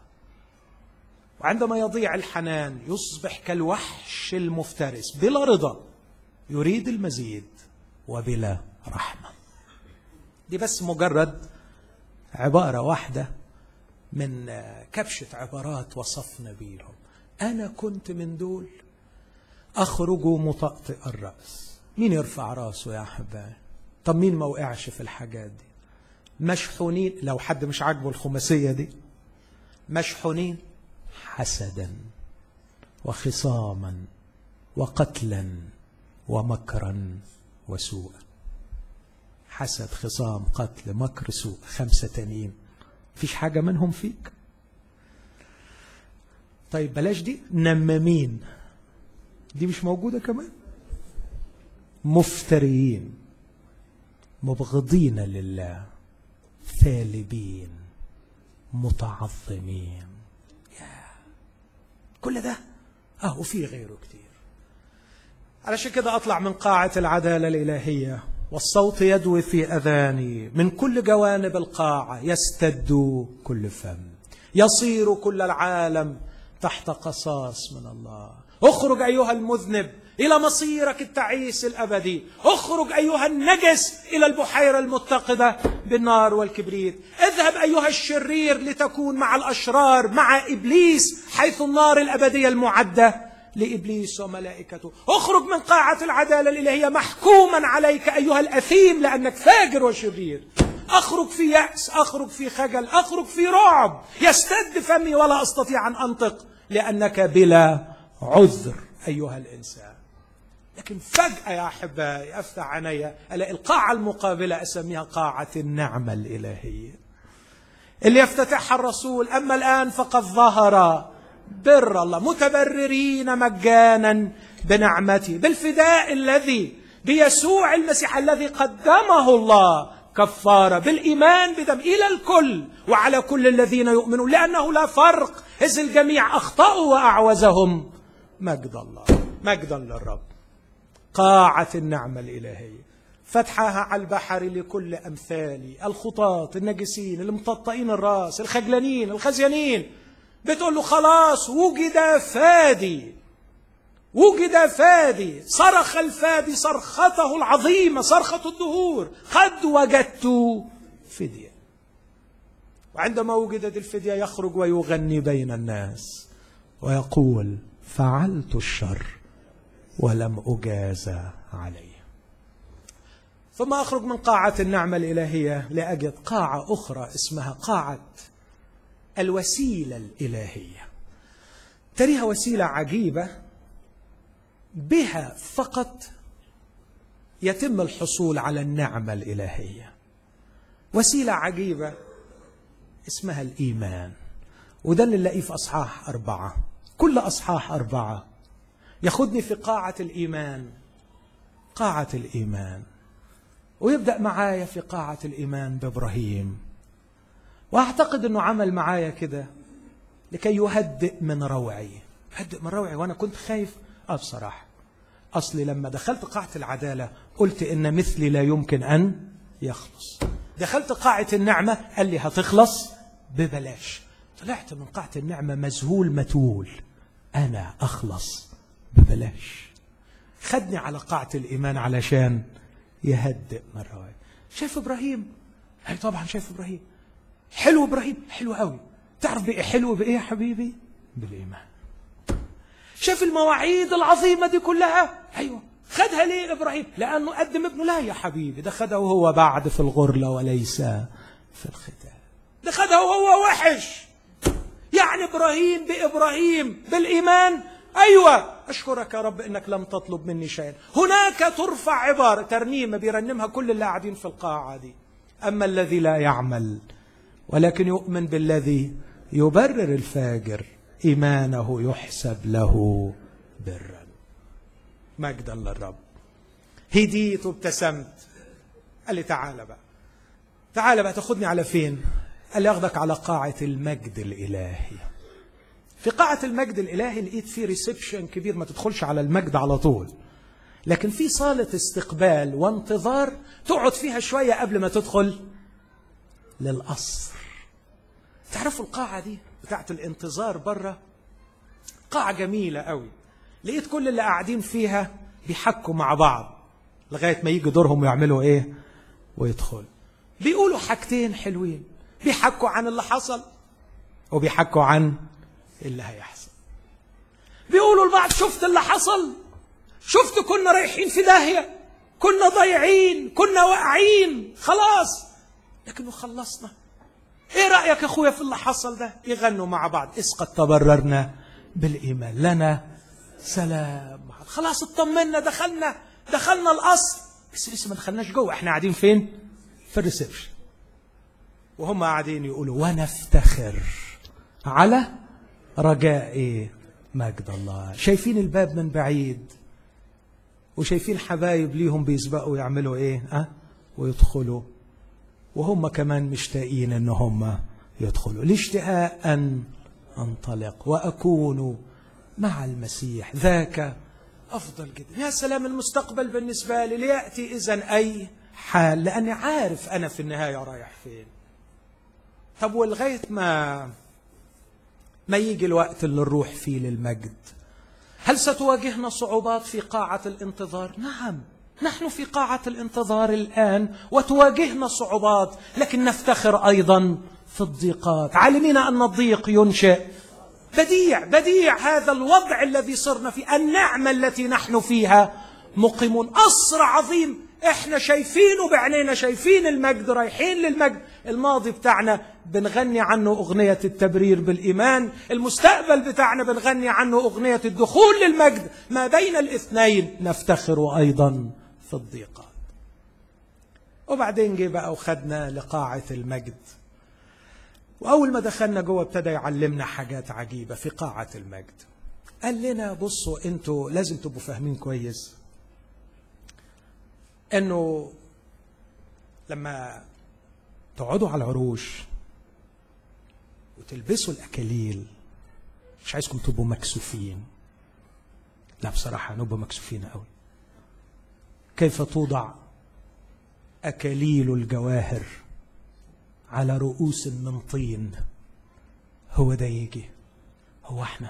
وعندما يضيع الحنان يصبح كالوحش المفترس، بلا رضا، يريد المزيد، وبلا رحمه. دي بس مجرد عبارة واحدة من كبشة عبارات وصفنا بيهم. أنا كنت من دول أخرج مطأطئ الرأس. مين يرفع رأسه يا أحبائي؟ طب مين ما وقعش في الحاجات دي؟ مشحونين، لو حد مش عاجبه الخماسية دي، مشحونين حسدا وخصاما وقتلا ومكرا وسوءا. حسد، خصام، قتل، مكر، سوء، خمسة تانيين مفيش حاجة منهم فيك. طيب بلاش دي، نمامين، دي مش موجودة كمان. مفتريين، مبغضين لله، ثالبين، متعظمين. يا كل ده اه وفي غيره كتير. علشان كده اطلع من قاعة العدالة الإلهية والصوت يدوي في أذاني من كل جوانب القاعة، يستد كل فم، يصير كل العالم تحت قصاص من الله. اخرج أيها المذنب إلى مصيرك التعيس الأبدي، اخرج أيها النجس إلى البحيرة المتقدة بالنار والكبريت، اذهب أيها الشرير لتكون مع الأشرار، مع إبليس، حيث النار الأبدية المعدة لإبليس وملائكته. اخرج من قاعة العدالة الإلهية محكوما عليك أيها الأثيم لأنك فاجر وشرير. أخرج في يأس، أخرج في خجل، أخرج في رعب، يستد فمي ولا أستطيع أن أنطق لأنك بلا عذر أيها الإنسان. لكن فجأة يا أحبائي أفتح عيني ألاقي القاعة المقابلة أسميها قاعة النعمة الإلهية اللي يفتتحها الرسول. أما الآن فقد ظهر بر الله متبررين مجانا بنعمته بالفداء الذي بيسوع المسيح الذي قدمه الله كفارة بالإيمان بدم إلى الكل وعلى كل الذين يؤمنون، لأنه لا فرق إذ الجميع أخطأوا وأعوزهم مجد الله. مجدا للرب. قاعة النعمة الإلهية فتحها على البحر لكل أمثالي الخطاة النجسين المططئين الراس الخجلانين الخزيانين. بتقول له خلاص وجد فادي، وجد فادي، صرخ الفادي صرخته العظيمة صرخة الدهور، قد وجدت فدية. وعندما وجدت الفدية يخرج ويغني بين الناس ويقول فعلت الشر ولم أجازى عليه. ثم أخرج من قاعة النعمة الإلهية لأجد قاعة أخرى اسمها قاعة الوسيلة الإلهية. تريها وسيلة عجيبة بها فقط يتم الحصول على النعمة الإلهية. وسيلة عجيبة اسمها الإيمان، وده اللي نلاقيه في أصحاح أربعة. كل أصحاح أربعة ياخدني في قاعة الإيمان، قاعة الإيمان، ويبدأ معايا في قاعة الإيمان بإبراهيم. وأعتقد أنه عمل معايا كده لكي يهدئ من روعي، يهدئ من روعي. وأنا كنت خايف أه بصراحة، أصلي لما دخلت قاعة العدالة قلت إن مثلي لا يمكن أن يخلص. دخلت قاعة النعمة قال لي هتخلص ببلاش. طلعت من قاعة النعمة مذهول متول، أنا أخلص ببلاش. خدني على قاعة الإيمان علشان يهدئ من روعي. شايف إبراهيم؟ هاي طبعا شايف إبراهيم. حلو إبراهيم، حلو قوي. تعرف بإيه حلو بإيه يا حبيبي؟ بالإيمان. شاف المواعيد العظيمة دي كلها، أيوة. خدها ليه إبراهيم؟ لأنه قدم ابنه. لا يا حبيبي، ده خدها وهو بعد في الغرلة وليس في الختان. ده خدها وهو وحش. يعني إبراهيم بإبراهيم بالإيمان. أيوة، أشكرك يا رب إنك لم تطلب مني شيئا. هناك ترفع عبارة ترنيمة بيرنمها كل اللي قاعدين في القاعة دي. أما الذي لا يعمل ولكن يؤمن بالذي يبرر الفاجر إيمانه يحسب له برا. مجدا للرب. هديت وابتسمت. قال لي تعالى بقى، تعالى بقى تاخدني على فين؟ قال لي أخذك على قاعة المجد الإلهي. في قاعة المجد الإلهي لقيت فيه ريسبشن كبير، ما تدخلش على المجد على طول، لكن في صالة استقبال وانتظار تقعد فيها شوية قبل ما تدخل للقصر. تعرفوا القاعة دي بتاعت الانتظار بره قاعة جميلة قوي. لقيت كل اللي قاعدين فيها بيحكوا مع بعض لغاية ما يجي دورهم ويعملوا ايه ويدخل. بيقولوا حاجتين حلوين، بيحكوا عن اللي حصل وبيحكوا عن اللي هيحصل. بيقولوا البعض شفت اللي حصل، شفت كنا رايحين في داهية، كنا ضايعين، كنا واقعين خلاص، لكنه خلصنا. ايه رأيك يا اخويا في اللي حصل ده؟ يغنوا مع بعض إذ قد تبررنا بالإيمان لنا سلام. خلاص اطمنا، دخلنا دخلنا القصر بس لسه ما دخلناش جوه، احنا قاعدين فين؟ في الريسبشن، وهم قاعدين يقولوا ونفتخر على رجاء مجد الله. شايفين الباب من بعيد وشايفين حبايب ليهم بيسبقوا يعملوا ايه؟ أه؟ ويدخلوا، وهم كمان مشتاقين ان هم يدخلوا. الاشتهاء ان انطلق واكون مع المسيح ذاك افضل جدا. يا سلام المستقبل بالنسبه لي، لياتي اذن اي حال، لاني عارف انا في النهايه رايح فين. طب ولغايه ما ما يجي الوقت اللي نروح فيه للمجد، هل ستواجهنا صعوبات في قاعة الانتظار؟ نعم، نحن في قاعة الانتظار الآن وتواجهنا صعوبات، لكن نفتخر أيضا في الضيقات، عالمين أن الضيق ينشئ بديع. بديع هذا الوضع الذي صرنا فيه، النعمة التي نحن فيها مقيمون. قصر عظيم احنا شايفينه بعينينا، شايفين المجد، رايحين للمجد. الماضي بتاعنا بنغني عنه أغنية التبرير بالإيمان، المستقبل بتاعنا بنغني عنه أغنية الدخول للمجد. ما بين الاثنين نفتخر أيضا في الضيقات. وبعدين جه بقى وخدنا لقاعة المجد، وأول ما دخلنا جوه ابتدى يعلمنا حاجات عجيبة في قاعة المجد. قال لنا بصوا انتوا لازم تبقوا فاهمين كويس انه لما تقعدوا على العروش وتلبسوا الأكاليل، مش عايزكم تبقوا مكسوفين، لا بصراحة نبقى مكسوفين قوي. كيف توضع أكاليل الجواهر على رؤوس من طين؟ هو ده يجي؟ هو احنا؟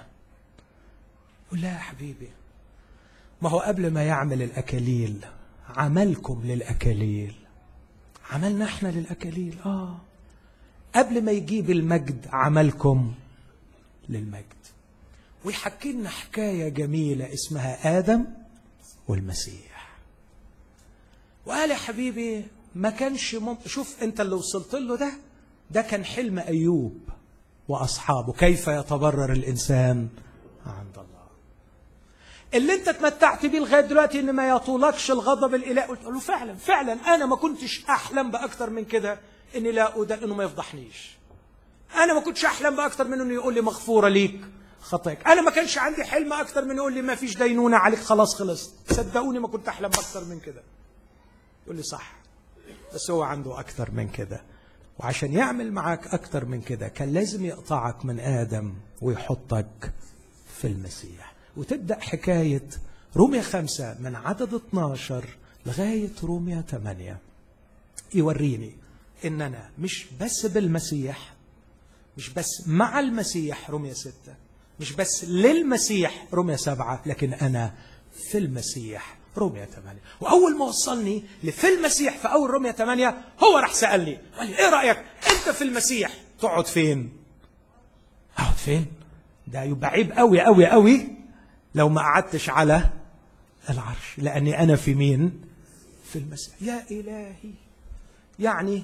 لا يا حبيبي، ما هو قبل ما يعمل الأكاليل عملكم للأكاليل، عملنا احنا للأكاليل. آه قبل ما يجيب المجد عملكم للمجد. ويحكي لنا حكاية جميلة اسمها آدم والمسيح. وقال يا حبيبي ما كانش ممكن، شوف انت اللي وصلت له ده، ده كان حلم أيوب وأصحابه، كيف يتبرر الإنسان عند الله. اللي انت تمتعت بيه لغايه دلوقتي ان ما يطولكش الغضب الالهي، قلت له فعلا فعلا انا ما كنتش احلم باكتر من كده اني لا أدان، انه ما يفضحنيش. انا ما كنتش احلم باكتر من انه يقول لي مغفوره ليك خطاك. انا ما كانش عندي حلم اكتر من يقول لي ما فيش دينونه عليك، خلاص خلصت. صدقوني ما كنت احلم باكتر من كده. يقول لي صح، بس هو عنده اكتر من كده، وعشان يعمل معاك اكتر من كده كان لازم يقطعك من آدم ويحطك في المسيح. وتبدأ حكاية رومية خمسة من عدد اثناشر لغاية رومية ثمانية يوريني إن أنا مش بس بالمسيح، مش بس مع المسيح رومية ستة، مش بس للمسيح رومية سبعة، لكن أنا في المسيح رومية ثمانية. وأول ما وصلني لفي المسيح في أول رومية ثمانية هو راح سألني قال لي إيه رأيك أنت في المسيح تقعد فين؟ أقعد فين؟ ده يبقى عيب قوي قوي قوي لو ما قعدتش على العرش، لأني أنا في مين؟ في المسيح. يا إلهي، يعني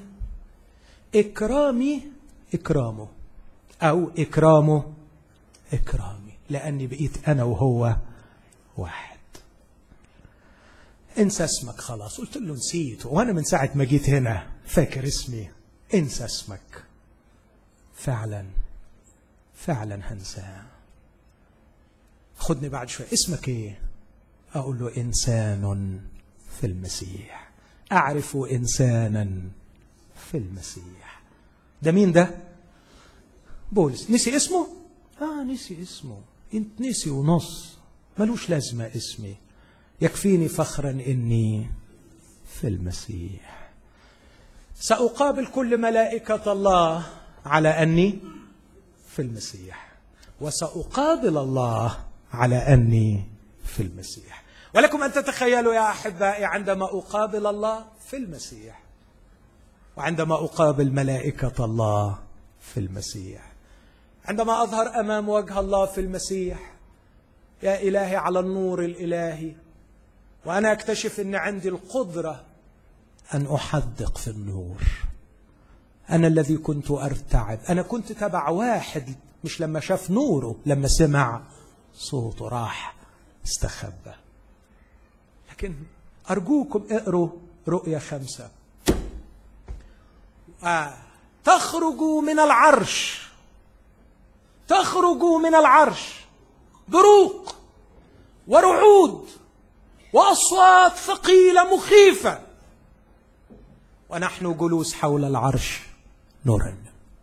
إكرامي إكرامه أو إكرامه إكرامي، لأني بقيت أنا وهو واحد. انسى اسمك خلاص، قلت له نسيته، وأنا من ساعة ما جيت هنا فاكر اسمي. انسى اسمك، فعلا فعلا هنساه. خدني بعد شوية، اسمك ايه؟ اقول له انسان في المسيح، اعرف انسانا في المسيح. ده مين ده؟ بولس. نسي اسمه؟ اه نسي اسمه. انت نسي ونص، ملوش لازمة اسمي، يكفيني فخرا اني في المسيح. سأقابل كل ملائكة الله على اني في المسيح، وسأقابل الله على أني في المسيح. ولكم أن تتخيلوا يا أحبائي عندما أقابل الله في المسيح، وعندما أقابل ملائكة الله في المسيح، عندما أظهر أمام وجه الله في المسيح، يا إلهي على النور الإلهي، وأنا أكتشف أن عندي القدرة أن أحدق في النور. أنا الذي كنت أرتعب، أنا كنت تبع واحد، مش لما شاف نوره، لما سمع صوته راح استخبى. لكن أرجوكم اقروا رؤيا خمسة. آه. تخرجوا من العرش، تخرجوا من العرش بروق ورعود وأصوات ثقيلة مخيفة، ونحن جلوس حول العرش نرنم.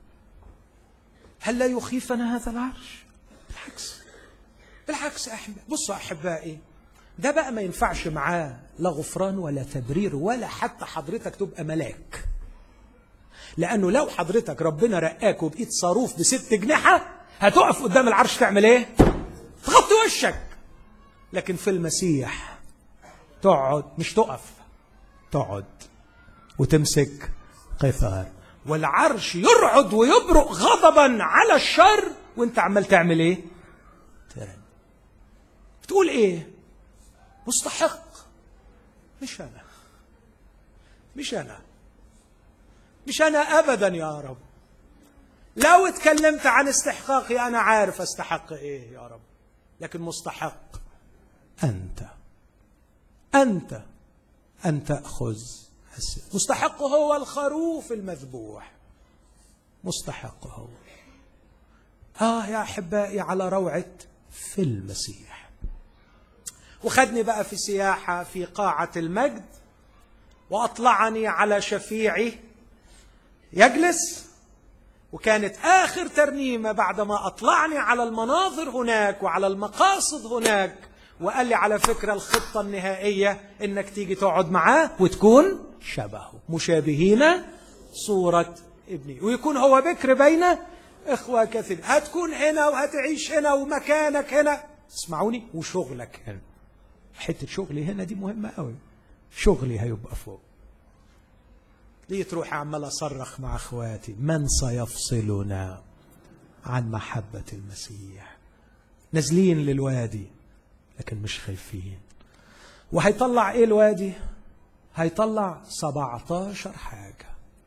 هل لا يخيفنا هذا العرش؟ بالعكس، بالعكس يا أحبائي. بصوا أحبائي، ده بقى ما ينفعش معاه لا غفران ولا تبرير ولا حتى حضرتك تبقى ملاك، لأنه لو حضرتك ربنا رقاك وبقيت صاروف بست جناحة هتقف قدام العرش تعمل ايه؟ تغطي وشك. لكن في المسيح تقعد، مش تقف، تقعد وتمسك قفار، والعرش يرعد ويبرق غضبا على الشر، وانت عمال تعمل ايه؟ ترن. بتقول ايه؟ مستحق. مش انا، مش انا، مش انا ابدا يا رب. لو اتكلمت عن استحقاقي انا عارف استحق ايه يا رب، لكن مستحق انت، انت ان تاخذ السبت. مستحق هو الخروف المذبوح، مستحق هو. اه يا احبائي على روعة في المسيح. وخدني بقى في سياحة في قاعة المجد، واطلعني على شفيعي يجلس، وكانت آخر ترنيمة بعد ما أطلعني على المناظر هناك وعلى المقاصد هناك، وقال لي على فكرة الخطة النهائية إنك تيجي تقعد معاه وتكون شبهه، مشابهين صورة ابني، ويكون هو بكر بين إخوة كثير. هتكون هنا وهتعيش هنا ومكانك هنا، اسمعوني، وشغلك هنا. حتة شغلي هنا دي مهمة قوي، شغلي هيبقى فوق. ليه تروح عمال أصرخ مع أخواتي من سيفصلنا عن محبة المسيح؟ نازلين للوادي لكن مش خايفين. وهيطلع إيه الوادي؟ هيطلع سبعتاشر حاجة.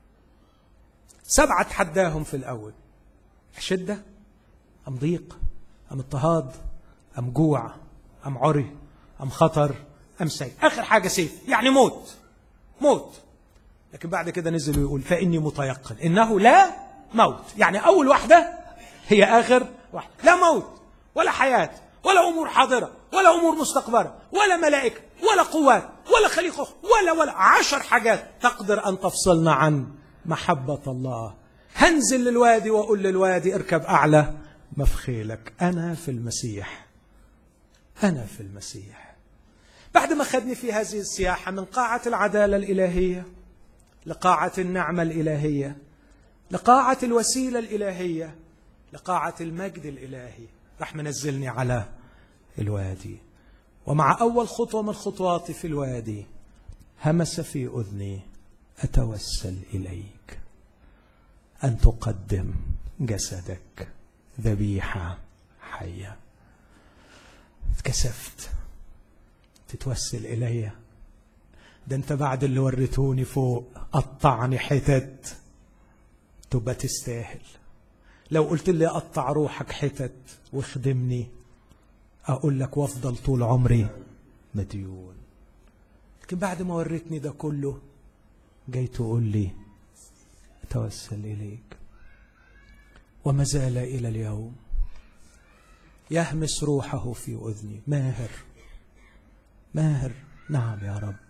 سبعة تحداهم في الأول: شدة أم ضيق أم اضطهاد أم جوع أم عري أم خطر أم سيف. آخر حاجة سيف، يعني موت، موت. لكن بعد كده نزل ويقول فإني متيقن إنه لا موت. يعني أول واحدة هي آخر واحدة، لا موت ولا حياة ولا أمور حاضرة ولا أمور مستقبلة ولا ملائكة ولا قوات ولا خليقة ولا ولا عشر حاجات تقدر أن تفصلنا عن محبة الله. هنزل للوادي وأقول للوادي اركب أعلى مفخيلك، أنا في المسيح، أنا في المسيح. بعد ما خدني في هذه السياحة من قاعة العدالة الإلهية لقاعة النعمة الإلهية لقاعة الوسيلة الإلهية لقاعة المجد الإلهي، رح منزلني على الوادي. ومع أول خطوة من خطواتي في الوادي همس في أذني أتوسل إليك أن تقدم جسدك ذبيحة حية. اتكسفت، تتوسل إلي؟ ده انت بعد اللي وريتوني فوق قطعني حتت تبقى تستاهل. لو قلت لي قطع روحك حتت واخدمني اقول لك وافضل طول عمري مديون. لكن بعد ما وريتني ده كله جاي تقول لي اتوسل اليك. وما زال الى اليوم يهمس روحه في اذني: ماهر، ماهر، نعم يا رب،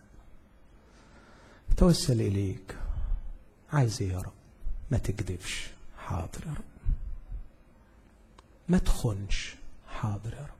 توسل إليك. عايز إيه يا رب؟ ما تكذبش، حاضر يا رب. ما تخنش، حاضر يا رب.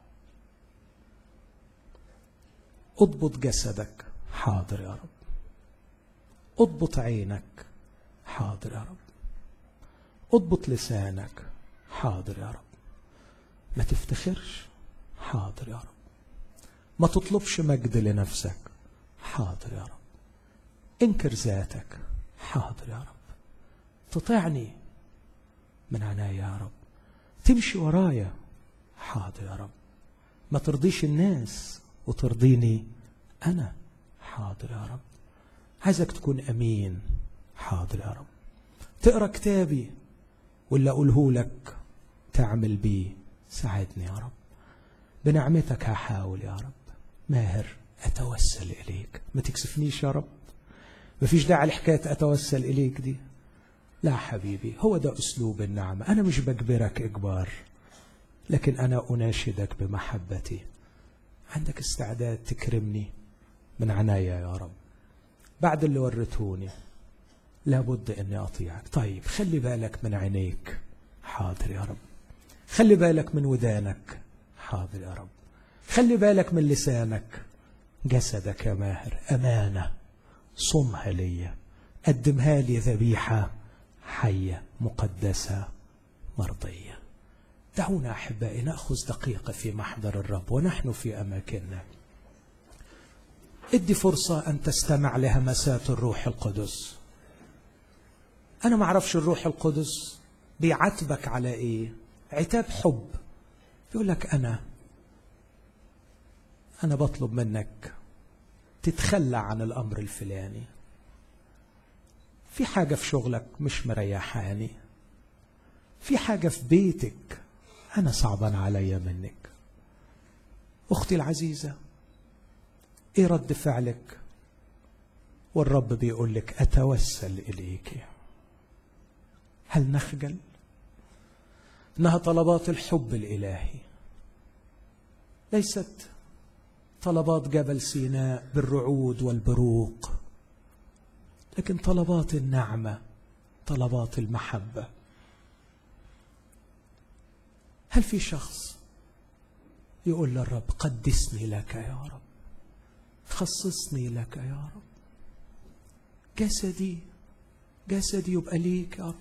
اضبط جسدك، حاضر يا رب. اضبط عينك، حاضر يا رب. اضبط لسانك، حاضر يا رب. ما تفتخرش، حاضر يا رب. ما تطلبش مجد لنفسك، حاضر يا رب. انكر ذاتك، حاضر يا رب. تطيعني من عناية يا رب، تمشي ورايا، حاضر يا رب. ما ترضيش الناس وترضيني أنا، حاضر يا رب. عايزك تكون أمين، حاضر يا رب. تقرأ كتابي ولا أقوله لك تعمل بيه، ساعدني يا رب. بنعمتك هحاول يا رب. ماهر أتوسل إليك. ما تكسفنيش يا رب، ما فيش داعي لحكاية أتوسل إليك دي. لا حبيبي، هو ده أسلوب النعمة. أنا مش بجبرك إجبار، لكن أنا أناشدك بمحبتي. عندك استعداد تكرمني؟ من عناية يا رب، بعد اللي ورتوني لابد أني أطيعك. طيب خلي بالك من عينيك. حاضر يا رب. خلي بالك من ودانك. حاضر يا رب. خلي بالك من لسانك. جسدك يا ماهر أمانة، صمها لي، قدمها لي ذبيحة حية مقدسة مرضية. دعونا أحبائي نأخذ دقيقة في محضر الرب ونحن في أماكننا. ادي فرصة أن تستمع لهمسات الروح القدس. أنا ما أعرفش الروح القدس بيعاتبك على إيه، عتاب حب. يقول لك أنا أنا بطلب منك تتخلى عن الأمر الفلاني، في حاجة في شغلك مش مريحاني، في حاجة في بيتك أنا صعبان عليا منك. أختي العزيزة، إيه رد فعلك والرب بيقول لك أتوسل إليك؟ هل نخجل؟ إنها طلبات الحب الإلهي، ليست طلبات جبل سيناء بالرعود والبروق، لكن طلبات النعمة، طلبات المحبة. هل في شخص يقول للرب قدسني لك يا رب، خصصني لك يا رب، جسدي جسدي يبقى ليك يا رب.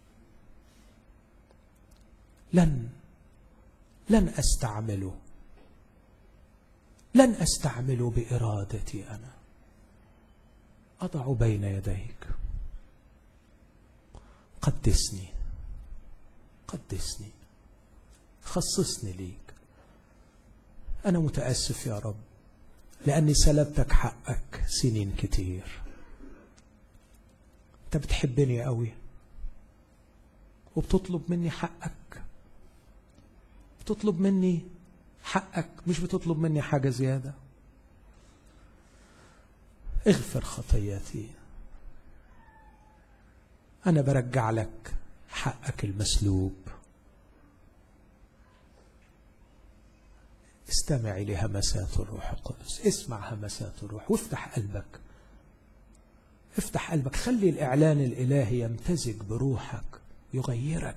لن لن أستعمله لن أستعمله بإرادتي أنا، أضع بين يديك. قدسني قدسني خصصني ليك. أنا متأسف يا رب لأني سلبتك حقك سنين كتير. أنت بتحبني قوي وبتطلب مني حقك، بتطلب مني حقك، مش بتطلب مني حاجة زيادة. اغفر خطياتي، أنا برجع لك حقك المسلوب. استمعي لهمسات الروح القدس، اسمع همسات الروح وافتح قلبك. افتح قلبك، خلي الإعلان الإلهي يمتزج بروحك يغيرك.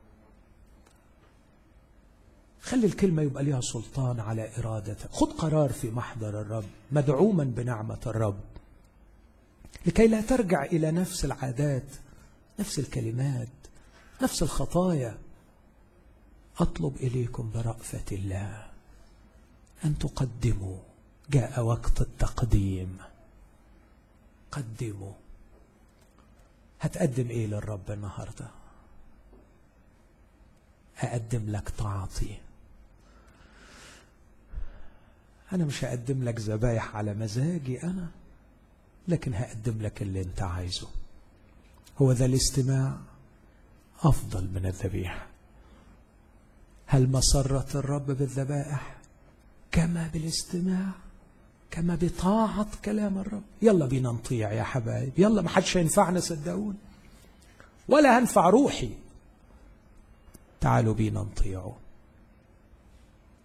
خلي الكلمة يبقى لها سلطان على إرادتك. خد قرار في محضر الرب مدعوما بنعمة الرب، لكي لا ترجع إلى نفس العادات، نفس الكلمات، نفس الخطايا. أطلب إليكم برأفة الله أن تقدموا. جاء وقت التقديم. قدموا. هتقدم إيه للرب النهاردة؟ أقدم لك طاعتي. أنا مش هقدم لك ذبايح على مزاجي أنا، لكن هقدم لك اللي أنت عايزه. هو ذا الاستماع أفضل من الذبيحة. هل مسرة الرب بالذبائح كما بالاستماع، كما بطاعة كلام الرب؟ يلا بينا نطيع يا حبايب، يلا. ما حدش هينفعنا صدقون، ولا هنفع روحي. تعالوا بينا نطيعه.